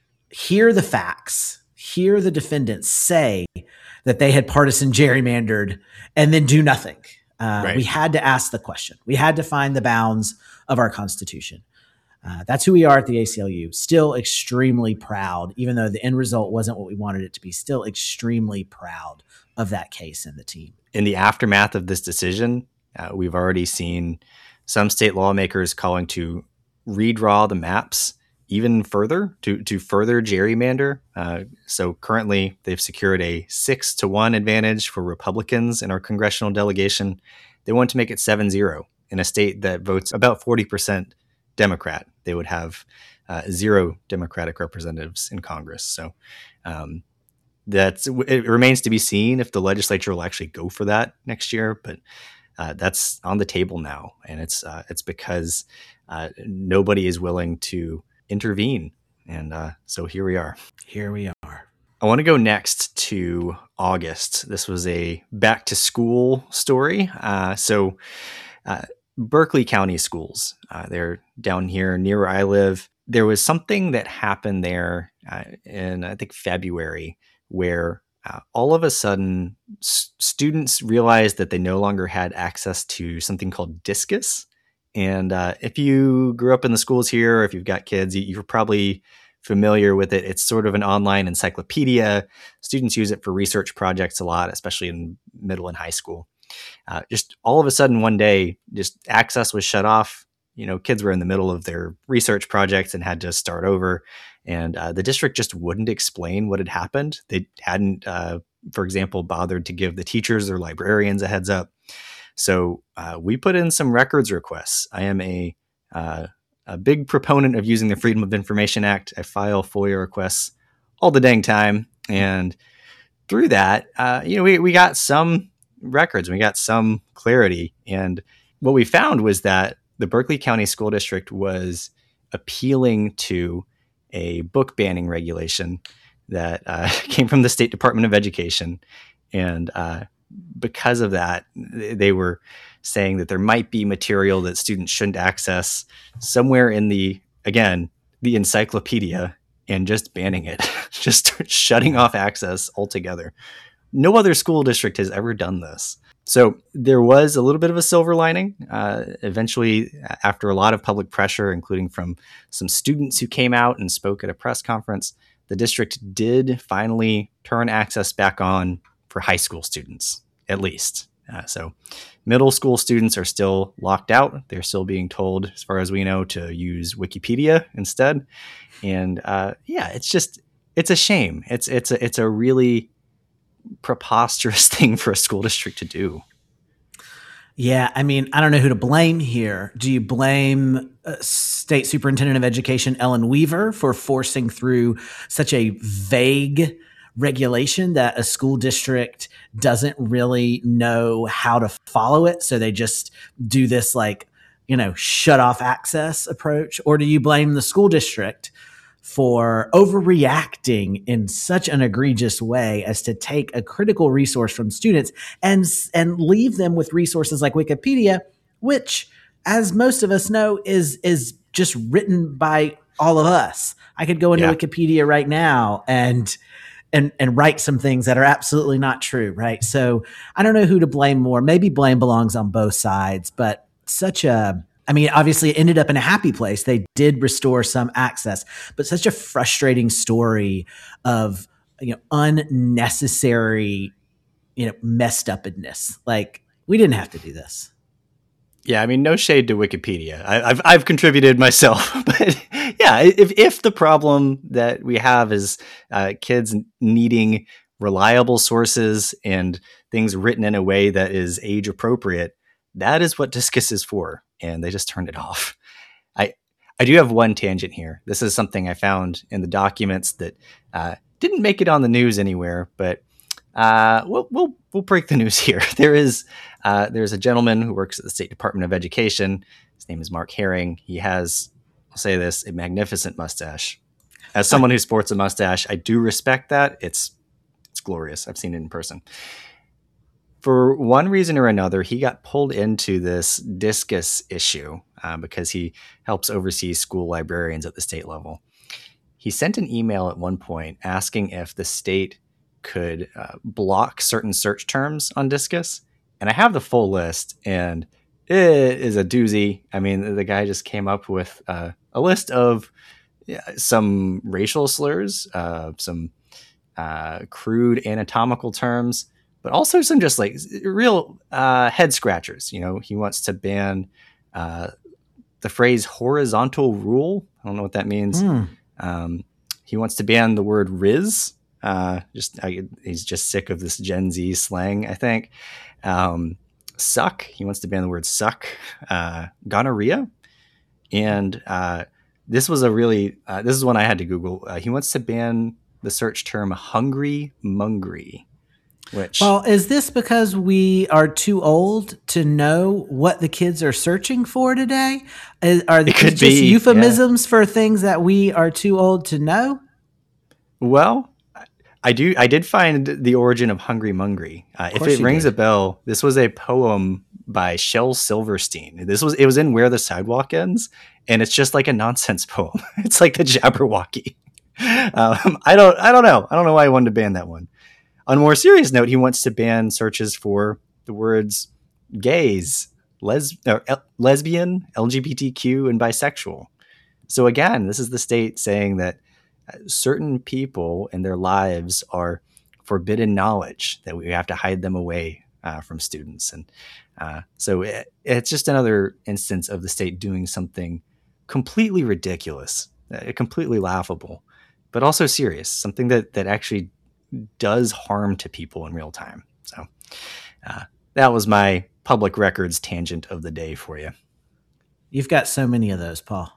hear the facts, hear the defendants say that they had partisan gerrymandered and then do nothing. Uh, right. We had to ask the question. We had to find the bounds of our Constitution. Uh, that's who we are at the A C L U. Still extremely proud, even though the end result wasn't what we wanted it to be, still extremely proud of that case and the team. In the aftermath of this decision, uh, we've already seen some state lawmakers calling to redraw the maps even further to, to further gerrymander. Uh, so currently they've secured a six to one advantage for Republicans in our congressional delegation. They want to make it seven zero in a state that votes about forty percent Democrat. They would have uh, zero Democratic representatives in Congress. So um, that's, it remains to be seen if the legislature will actually go for that next year. But uh, that's on the table now, and it's uh, it's because uh, nobody is willing to intervene. And uh, so here we are. Here we are. I want to go next to August. This was a back to school story. Uh, so. Uh, Berkeley County schools, uh, they're down here near where I live. There was something that happened there uh, in, I think, February, where uh, all of a sudden s- students realized that they no longer had access to something called Discus. And uh, if you grew up in the schools here, or if you've got kids, you, you're probably familiar with it. It's sort of an online encyclopedia. Students use it for research projects a lot, especially in middle and high school. Uh, just all of a sudden one day, just access was shut off. You know, kids were in the middle of their research projects and had to start over. And uh, the district just wouldn't explain what had happened. They hadn't, uh, for example, bothered to give the teachers or librarians a heads up. So uh, we put in some records requests. I am a, uh, a big proponent of using the Freedom of Information Act. I file FOIA requests all the dang time. And through that, uh, you know, we, we got some records, we got some clarity. And what we found was that the Berkeley County School District was appealing to a book banning regulation that uh, came from the State Department of Education. And uh, because of that, they were saying that there might be material that students shouldn't access somewhere in the, again, the encyclopedia, and just banning it, just shutting off access altogether. No other school district has ever done this. So there was a little bit of a silver lining. Uh, eventually, after a lot of public pressure, including from some students who came out and spoke at a press conference, the district did finally turn access back on for high school students, at least. Uh, so middle school students are still locked out. They're still being told, as far as we know, to use Wikipedia instead. And uh, yeah, it's just, it's a shame. It's, it's a, it's a really preposterous thing for a school district to do. Yeah, I mean, I don't know who to blame here. Do you blame uh, State Superintendent of Education Ellen Weaver for forcing through such a vague regulation that a school district doesn't really know how to follow it, so they just do this, like, you know, shut off access approach? Or do you blame the school district for overreacting in such an egregious way as to take a critical resource from students and and leave them with resources like Wikipedia, which, as most of us know, is is just written by all of us? I could go into yeah. Wikipedia right now and and and write some things that are absolutely not true, right? So I don't know who to blame more. Maybe blame belongs on both sides, but such a I mean, obviously it ended up in a happy place. They did restore some access, but such a frustrating story of, you know, unnecessary, you know, messed upness. Like, we didn't have to do this. Yeah, I mean, no shade to Wikipedia. I, I've I've contributed myself, but yeah, if if the problem that we have is uh, kids needing reliable sources and things written in a way that is age appropriate, that is what Disqus is for, and they just turned it off. I I do have one tangent here. This is something I found in the documents that uh, didn't make it on the news anywhere, but uh, we'll we'll we'll break the news here. There is uh, there's a gentleman who works at the State Department of Education. His name is Mark Herring. He has, I'll say this, a magnificent mustache. As someone who sports a mustache, I do respect that. It's it's glorious. I've seen it in person. For one reason or another, he got pulled into this Disqus issue uh, because he helps oversee school librarians at the state level. He sent an email at one point asking if the state could uh, block certain search terms on Disqus. And I have the full list, and it is a doozy. I mean, the guy just came up with uh, a list of yeah, some racial slurs, uh, some uh, crude anatomical terms, but also some just like real uh, head scratchers. You know, he wants to ban uh, the phrase horizontal rule. I don't know what that means. Mm. Um, he wants to ban the word Riz. Uh, just I, he's just sick of this Gen Z slang, I think. Um, suck. He wants to ban the word suck. Uh, gonorrhea. And uh, this was a really, uh, this is one I had to Google. Uh, he wants to ban the search term hungry mungry. Which, well, is this because we are too old to know what the kids are searching for today? Is, are these just be, euphemisms yeah. for things that we are too old to know? Well, I do. I did find the origin of hungry mungry. Uh, if it rings did. a bell, this was a poem by Shel Silverstein. This was it was in Where the Sidewalk Ends, and it's just like a nonsense poem. It's like the Jabberwocky. Um, I don't. I don't know. I don't know why I wanted to ban that one. On a more serious note, he wants to ban searches for the words gays, les- or el- lesbian, L G B T Q, and bisexual. So again, this is the state saying that certain people in their lives are forbidden knowledge, that we have to hide them away uh, from students. And uh, so it, it's just another instance of the state doing something completely ridiculous, uh, completely laughable, but also serious, something that, that actually does harm to people in real time. So uh, that was my public records tangent of the day for you. You've got so many of those, Paul.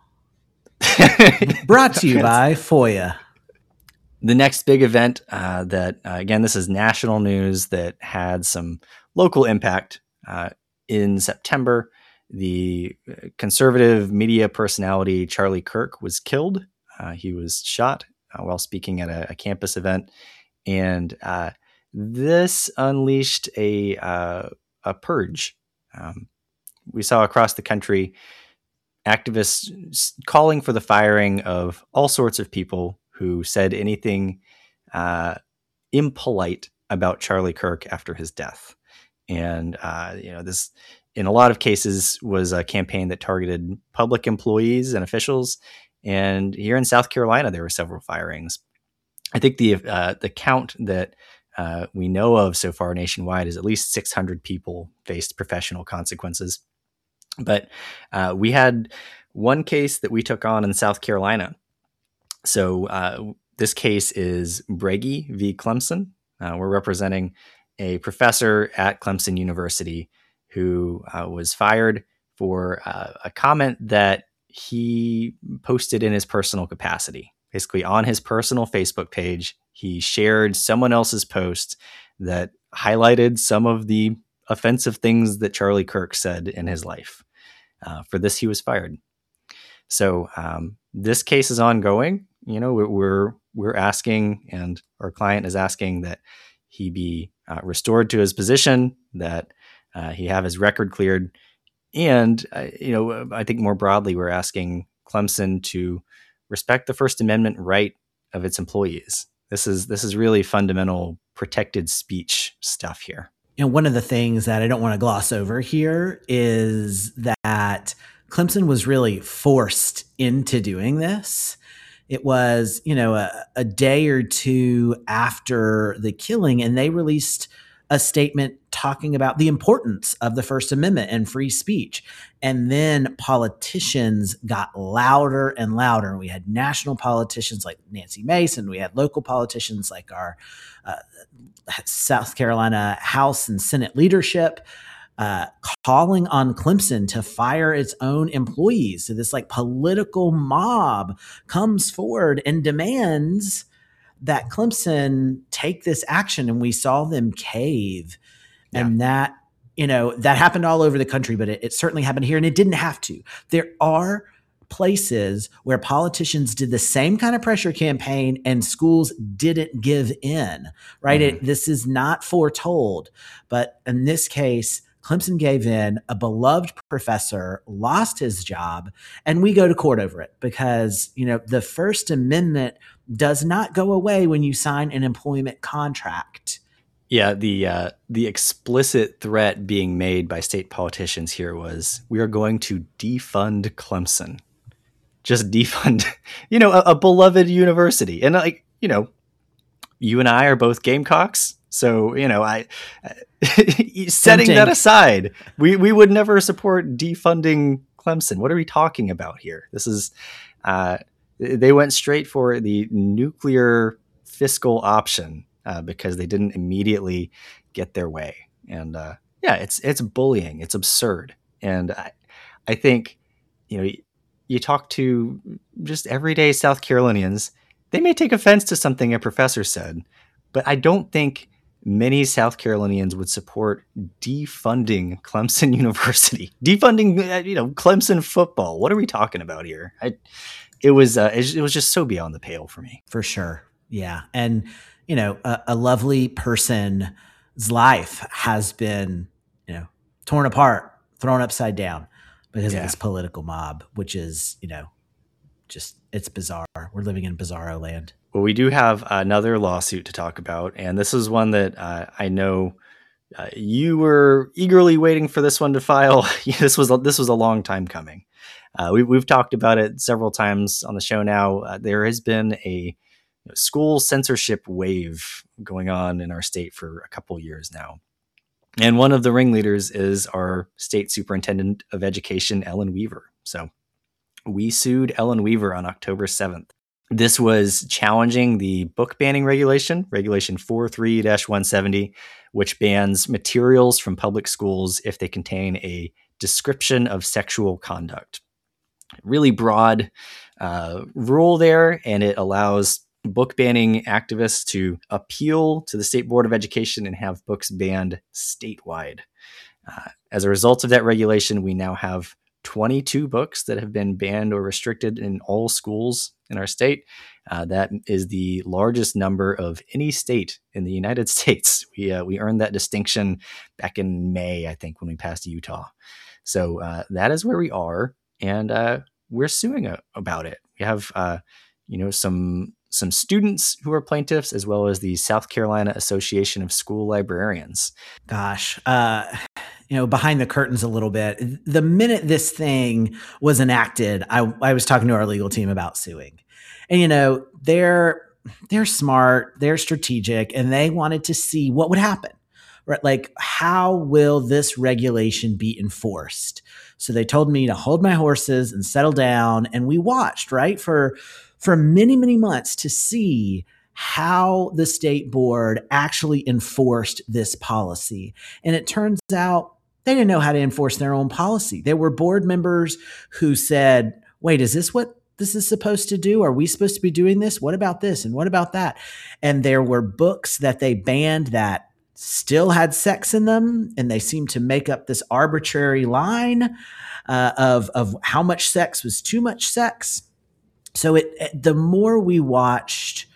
Brought to you by F O I A. The next big event uh, that, uh, again, this is national news that had some local impact. Uh, in September, the conservative media personality Charlie Kirk was killed. Uh, he was shot uh, while speaking at a, a campus event. And uh, this unleashed a, uh, a purge. Um, we saw across the country activists calling for the firing of all sorts of people who said anything uh, impolite about Charlie Kirk after his death. And, uh, you know, this, in a lot of cases, was a campaign that targeted public employees and officials. And here in South Carolina, there were several firings. I think the uh, the count that uh, we know of so far nationwide is at least six hundred people faced professional consequences. But uh, we had one case that we took on in South Carolina. So uh, this case is Bragi v. Clemson. Uh, we're representing a professor at Clemson University who uh, was fired for uh, a comment that he posted in his personal capacity. Basically, on his personal Facebook page, he shared someone else's post that highlighted some of the offensive things that Charlie Kirk said in his life. Uh, for this, he was fired. So um, this case is ongoing. You know, we're we're asking, and our client is asking that he be uh, restored to his position, that uh, he have his record cleared, and uh, you know, I think more broadly, we're asking Clemson to respect the First Amendment right of its employees. This is this is really fundamental protected speech stuff here. And one of the things that I don't want to gloss over here is that Clemson was really forced into doing this. It was, you know, a, a day or two after the killing, and they released a statement talking about the importance of the First Amendment and free speech. And then politicians got louder and louder. We had national politicians like Nancy Mason. We had local politicians like our uh, South Carolina House and Senate leadership uh, calling on Clemson to fire its own employees. So this like political mob comes forward and demands that Clemson take this action, and we saw them cave. Yeah. And that, you know, that happened all over the country, but it, it certainly happened here, and it didn't have to. There are places where politicians did the same kind of pressure campaign and schools didn't give in, right? Mm-hmm. It, this is not foretold, but in this case, Clemson gave in, a beloved professor lost his job, and we go to court over it because, you know, the First Amendment does not go away when you sign an employment contract. Yeah, the uh, the explicit threat being made by state politicians here was, we are going to defund Clemson. Just defund, you know, a, a beloved university. And like, you know, you and I are both Gamecocks. So, you know, I setting Tempting. that aside, we, we would never support defunding Clemson. What are we talking about here? This is, uh, they went straight for the nuclear fiscal option uh, because they didn't immediately get their way. And uh, yeah, it's it's bullying. It's absurd. And I, I think, you know, you talk to just everyday South Carolinians, they may take offense to something a professor said, but I don't think many South Carolinians would support defunding Clemson University, defunding, you know, Clemson football. What are we talking about here? I, it was, uh, it was just so beyond the pale for me. For sure. Yeah. And, you know, a, a lovely person's life has been, you know, torn apart, thrown upside down because yeah. of this political mob, which is, you know, just, it's bizarre. We're living in bizarro land. Well, we do have another lawsuit to talk about, and this is one that uh, I know uh, you were eagerly waiting for this one to file. this was a, this was a long time coming. Uh, we, we've talked about it several times on the show now. Uh, there has been a you know, school censorship wave going on in our state for a couple years now, and one of the ringleaders is our state superintendent of education, Ellen Weaver. So we sued Ellen Weaver on October seventh. This was challenging the book banning regulation, Regulation forty-three dash one seventy, which bans materials from public schools if they contain a description of sexual conduct. Really broad uh, rule there, and it allows book banning activists to appeal to the State Board of Education and have books banned statewide. Uh, as a result of that regulation, we now have twenty-two books that have been banned or restricted in all schools in our state. Uh, that is the largest number of any state in the United States. We uh, we earned that distinction back in May, I think, when we passed Utah. So uh, that is where we are, and uh, we're suing a- about it. We have, uh, you know, some some students who are plaintiffs, as well as the South Carolina Association of School Librarians. Gosh. Uh... you know, behind the curtains a little bit, the minute this thing was enacted, I, I was talking to our legal team about suing. And, you know, they're they're smart, they're strategic, and they wanted to see what would happen, right? Like, how will this regulation be enforced? So they told me to hold my horses and settle down. And we watched, right, for for many, many months to see how the state board actually enforced this policy. And it turns out they didn't know how to enforce their own policy. There were board members who said, wait, is this what this is supposed to do? Are we supposed to be doing this? What about this? And what about that? And there were books that they banned that still had sex in them. And they seemed to make up this arbitrary line uh, of, of how much sex was too much sex. So it, it the more we watched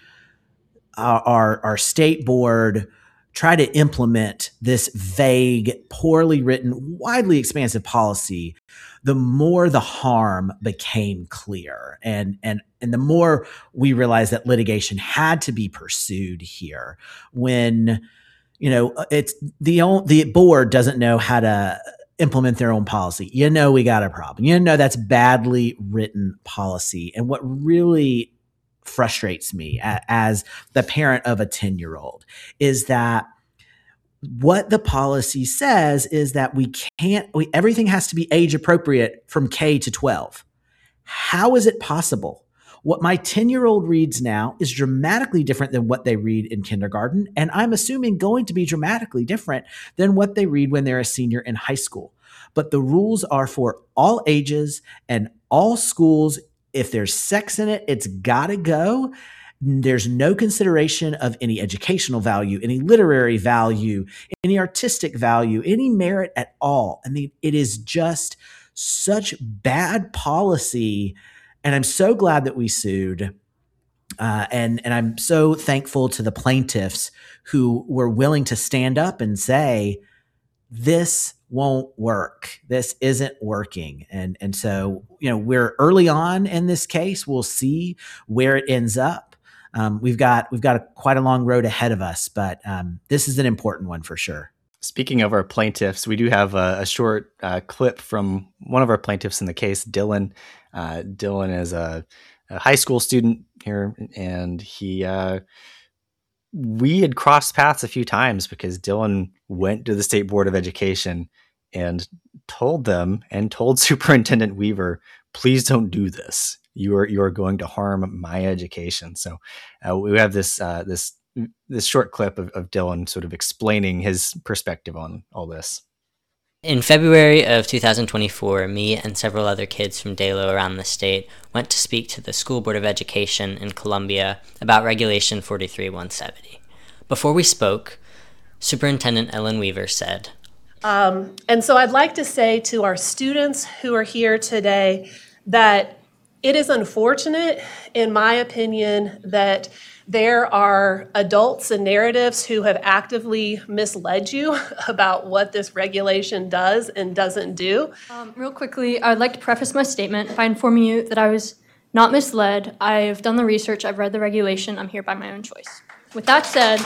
our, our, our state board try to implement this vague, poorly written, widely expansive policy, the more the harm became clear. And, and, and the more we realized that litigation had to be pursued here. When, you know, it's the, the board doesn't know how to implement their own policy. You know, we got a problem. You know, that's badly written policy. And what really frustrates me a- as the parent of a ten year old is that what the policy says is that we can't, we, everything has to be age appropriate from K to twelve. How is it possible? What my ten year old reads now is dramatically different than what they read in kindergarten. And I'm assuming going to be dramatically different than what they read when they're a senior in high school. But the rules are for all ages and all schools. If there's sex in it, it's gotta go. There's no consideration of any educational value, any literary value, any artistic value, any merit at all. I mean, it is just such bad policy. And I'm so glad that we sued. Uh, and, and I'm so thankful to the plaintiffs who were willing to stand up and say, this won't work. This isn't working. And, and so, you know, we're early on in this case. We'll see where it ends up. Um, we've got, we've got a, quite a long road ahead of us, but um, this is an important one for sure. Speaking of our plaintiffs, we do have a, a short uh, clip from one of our plaintiffs in the case, Dylan. Uh, Dylan is a, a high school student here, and he, uh, we had crossed paths a few times because Dylan went to the State Board of Education and told them and told Superintendent Weaver, please don't do this. You are, you are going to harm my education. So uh, we have this, uh, this, this short clip of, of Dylan sort of explaining his perspective on all this. In February of two thousand twenty-four, me and several other kids from DALO around the state went to speak to the School Board of Education in Columbia about Regulation forty-three one seventy. Before we spoke, Superintendent Ellen Weaver said, um, and so I'd like to say to our students who are here today that it is unfortunate, in my opinion, that there are adults and narratives who have actively misled you about what this regulation does and doesn't do. Um, real quickly, I would like to preface my statement by informing you that I was not misled. I've done the research, I've read the regulation, I'm here by my own choice. With that said,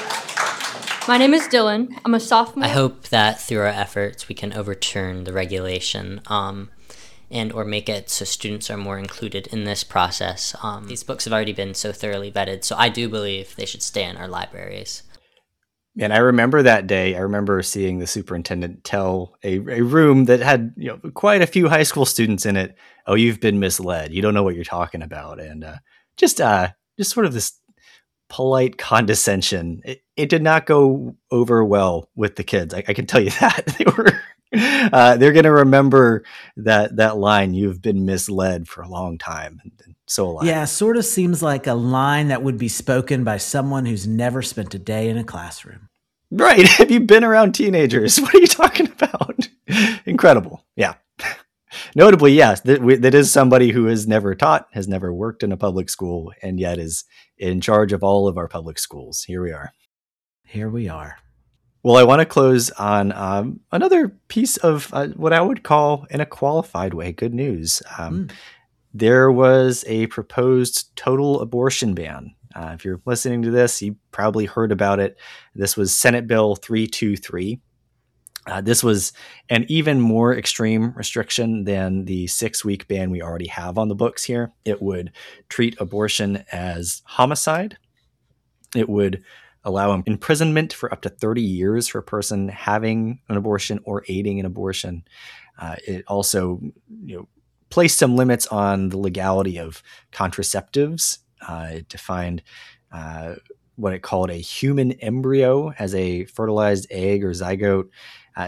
my name is Dylan. I'm a sophomore. I hope that through our efforts we can overturn the regulation um, and or make it so students are more included in this process. Um, these books have already been so thoroughly vetted, so I do believe they should stay in our libraries. And I remember that day, I remember seeing the superintendent tell a, a room that had, you know, quite a few high school students in it, oh, you've been misled. You don't know what you're talking about. And uh, just uh, just sort of this polite condescension. It, it did not go over well with the kids. I, I can tell you that. They were... Uh, they're going to remember that that line, you've been misled, for a long time. And so will I. Yeah, sort of seems like a line that would be spoken by someone who's never spent a day in a classroom. Right. Have you been around teenagers? What are you talking about? Incredible. Yeah. Notably, yes, that, that is somebody who has never taught, has never worked in a public school, and yet is in charge of all of our public schools. Here we are. Here we are. Well, I want to close on um, another piece of uh, what I would call, in a qualified way, good news. Um, mm. There was a proposed total abortion ban. Uh, if you're listening to this, you probably heard about it. This was Senate Bill three twenty-three. Uh, this was an even more extreme restriction than the six-week ban we already have on the books here. It would treat abortion as homicide. It would allow imprisonment for up to thirty years for a person having an abortion or aiding an abortion. Uh, it also, you know, placed some limits on the legality of contraceptives. Uh, it defined uh, what it called a human embryo as a fertilized egg or zygote. Uh,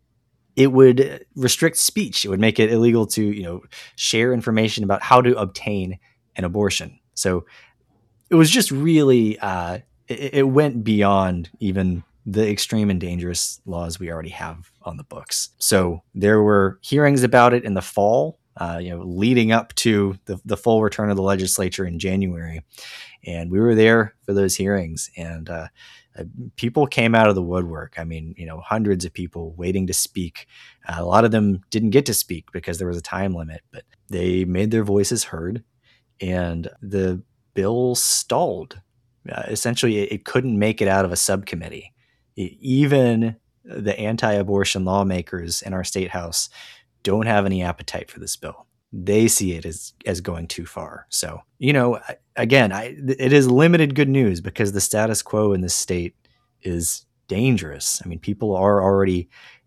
it would restrict speech. It would make it illegal to, you know, share information about how to obtain an abortion. So it was just really, uh, it, it went beyond even the extreme and dangerous laws we already have on the books. So there were hearings about it in the fall, uh, you know, leading up to the, the full return of the legislature in January. And we were there for those hearings, and uh, uh, people came out of the woodwork. I mean, you know, hundreds of people waiting to speak. Uh, a lot of them didn't get to speak because there was a time limit, but they made their voices heard, and the bill stalled. Uh, essentially, it, it couldn't make it out of a subcommittee. It, even the anti-abortion lawmakers in our state house don't have any appetite for this bill. They see it as as going too far. So, you know, again, I, it is limited good news because the status quo in this state is dangerous. I mean, people are already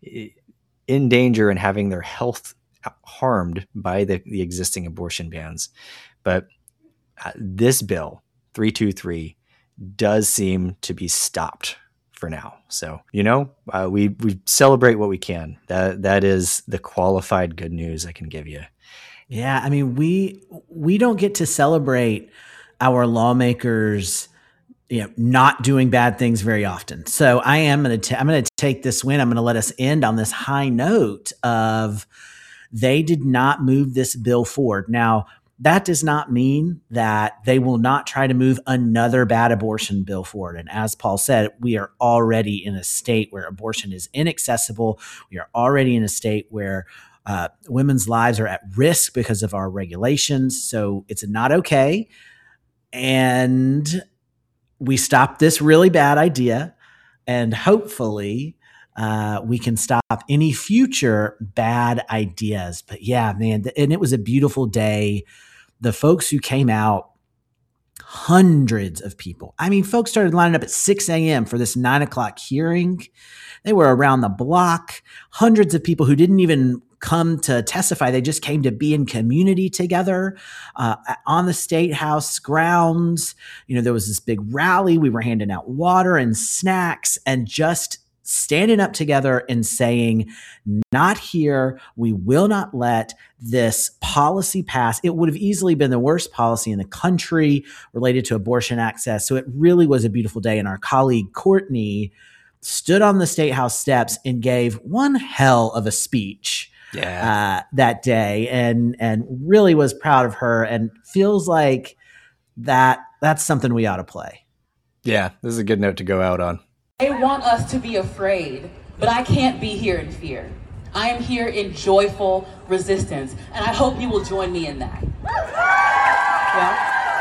in danger and having their health harmed by the, the existing abortion bans. But uh, this bill, three two three, does seem to be stopped for now. So, you know, uh, we we celebrate what we can. That that is the qualified good news I can give you. Yeah, I mean, we we don't get to celebrate our lawmakers, you know, not doing bad things very often. So I am going to I'm going to take this win. I'm going to let us end on this high note of they did not move this bill forward. Now, that does not mean that they will not try to move another bad abortion bill forward. And as Paul said, we are already in a state where abortion is inaccessible. We are already in a state where Uh, women's lives are at risk because of our regulations. So it's not okay. And we stop this really bad idea. And hopefully uh, we can stop any future bad ideas. But yeah, man, th- and it was a beautiful day. The folks who came out, hundreds of people. I mean, folks started lining up at six a.m. for this nine o'clock hearing. They were around the block. Hundreds of people who didn't even come to testify. They just came to be in community together uh, on the State House grounds. You know, there was this big rally. We were handing out water and snacks and just standing up together and saying, not here. We will not let this policy pass. It would have easily been the worst policy in the country related to abortion access. So it really was a beautiful day. And our colleague, Courtney, stood on the State House steps and gave one hell of a speech yeah. uh, that day, and and really was proud of her, and feels like that that's something we ought to play. Yeah, this is a good note to go out on. They want us to be afraid, but I can't be here in fear. I am here in joyful resistance, and I hope you will join me in that. Well,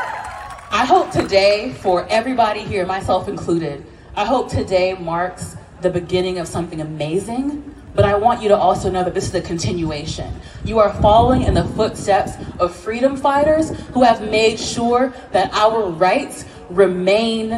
I hope today, for everybody here, myself included, I hope today marks the beginning of something amazing, but I want you to also know that this is a continuation. You are following in the footsteps of freedom fighters who have made sure that our rights remain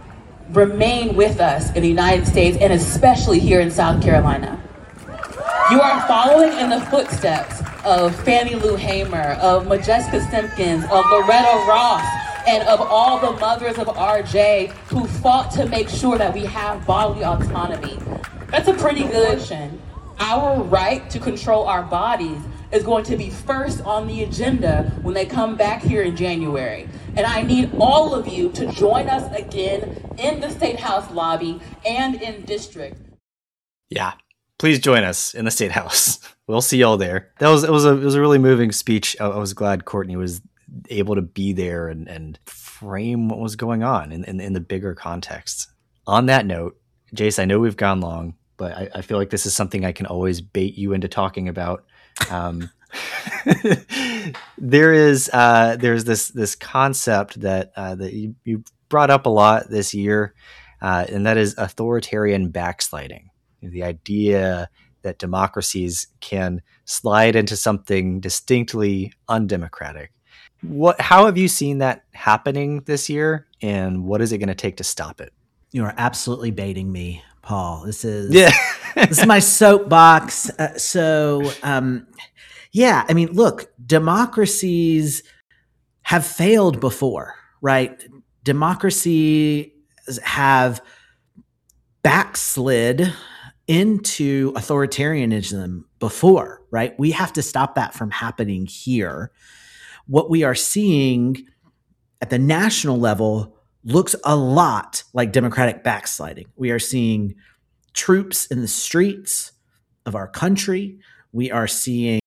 remain with us in the United States, and especially here in South Carolina. You are following in the footsteps of Fannie Lou Hamer, of Majeska Simpkins, of Loretta Ross, and of all the mothers of R J who fought to make sure that we have bodily autonomy. That's a pretty good thing. Our right to control our bodies is going to be first on the agenda when they come back here in January. And I need all of you to join us again in the State House lobby and in district. Yeah, please join us in the State House. We'll see y'all there. That was it was a it was a really moving speech. I, I was glad Courtney was able to be there and, and frame what was going on in, in, in the bigger context. On that note, Jace, I know we've gone long, but I, I feel like this is something I can always bait you into talking about. Um, there is uh, there's this this concept that uh, that you, you brought up a lot this year, uh, and that is authoritarian backsliding. The idea that democracies can slide into something distinctly undemocratic. What? How have you seen that happening this year, and what is it going to take to stop it? You are absolutely baiting me, Paul. This is yeah. This is my soapbox. Uh, so, um, yeah, I mean, look, democracies have failed before, right? Democracies have backslid into authoritarianism before, right? We have to stop that from happening here. What we are seeing at the national level looks a lot like democratic backsliding. We are seeing troops in the streets of our country. We are seeing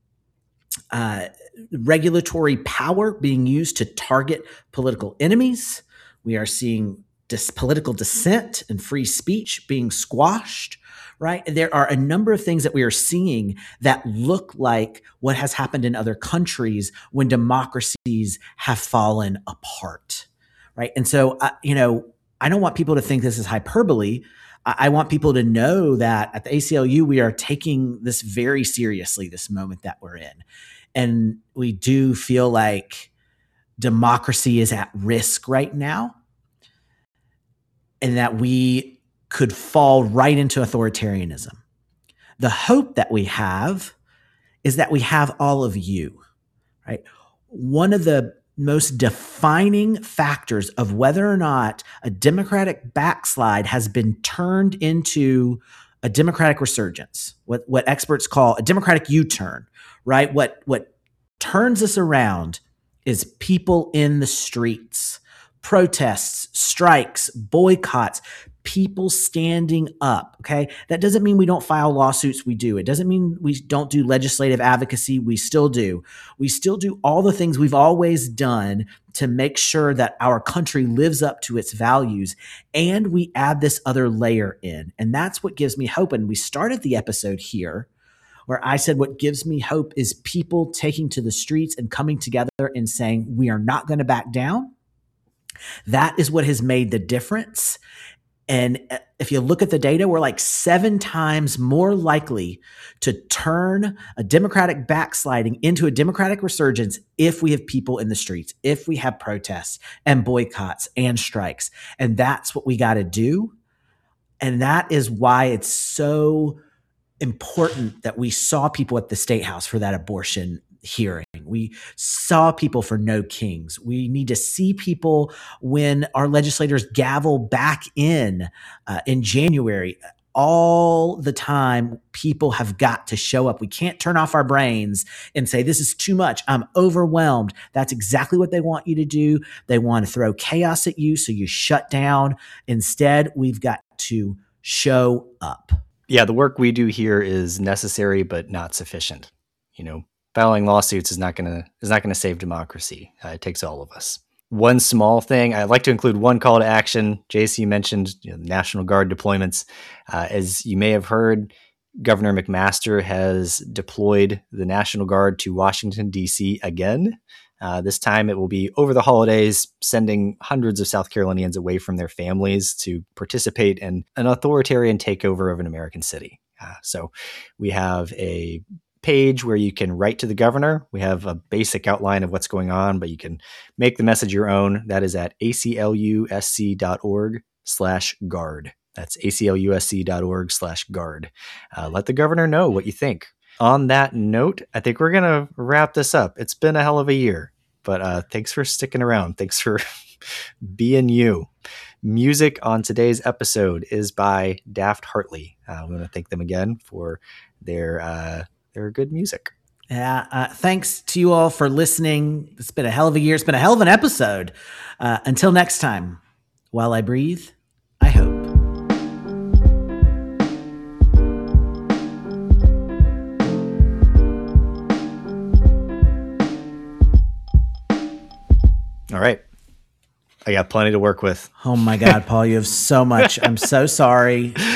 uh, regulatory power being used to target political enemies. We are seeing dis- political dissent and free speech being squashed, right? There are a number of things that we are seeing that look like what has happened in other countries when democracies have fallen apart, right? And so, uh, you know, I don't want people to think this is hyperbole. I, I want people to know that at the A C L U, we are taking this very seriously, this moment that we're in. And we do feel like democracy is at risk right now, and that we could fall right into authoritarianism. The hope that we have is that we have all of you, right? One of the most defining factors of whether or not a democratic backslide has been turned into a democratic resurgence, what, what experts call a democratic U-turn, right? What, what turns us around is people in the streets, protests, strikes, boycotts, people standing up, okay? That doesn't mean we don't file lawsuits. We do. It doesn't mean we don't do legislative advocacy. We still do. We still do all the things we've always done to make sure that our country lives up to its values. And we add this other layer in. And that's what gives me hope. And we started the episode here where I said what gives me hope is people taking to the streets and coming together and saying, we are not going to back down. That is what has made the difference. And if you look at the data, we're like seven times more likely to turn a democratic backsliding into a democratic resurgence if we have people in the streets, if we have protests and boycotts and strikes. And that's what we got to do. And that is why it's so important that we saw people at the State House for that abortion hearing. We saw people for No Kings. We need to see people when our legislators gavel back in uh, in January. All the time, people have got to show up. We can't turn off our brains and say, this is too much. I'm overwhelmed. That's exactly what they want you to do. They want to throw chaos at you, so you shut down. Instead, we've got to show up. Yeah, the work we do here is necessary but not sufficient. You know, filing lawsuits is not gonna is not gonna save democracy. Uh, it takes all of us. One small thing, I'd like to include one call to action. J C mentioned you know, National Guard deployments. Uh, as you may have heard, Governor McMaster has deployed the National Guard to Washington, D C again. Uh, this time it will be over the holidays, sending hundreds of South Carolinians away from their families to participate in an authoritarian takeover of an American city. Uh, so we have a page where you can write to the governor. We have a basic outline of what's going on, but you can make the message your own. That is at aclusc.org slash guard. That's aclusc.org slash guard. Uh, let the governor know what you think. On that note, I think we're going to wrap this up. It's been a hell of a year, but uh, thanks for sticking around. Thanks for being you. Music on today's episode is by Daft Hartley. Uh, we want to thank them again for their uh, their good music. Yeah. Uh, thanks to you all for listening. It's been a hell of a year. It's been a hell of an episode. Uh, until next time, while I breathe, I hope. All right. I got plenty to work with. Oh my God, Paul, you have so much. I'm so sorry.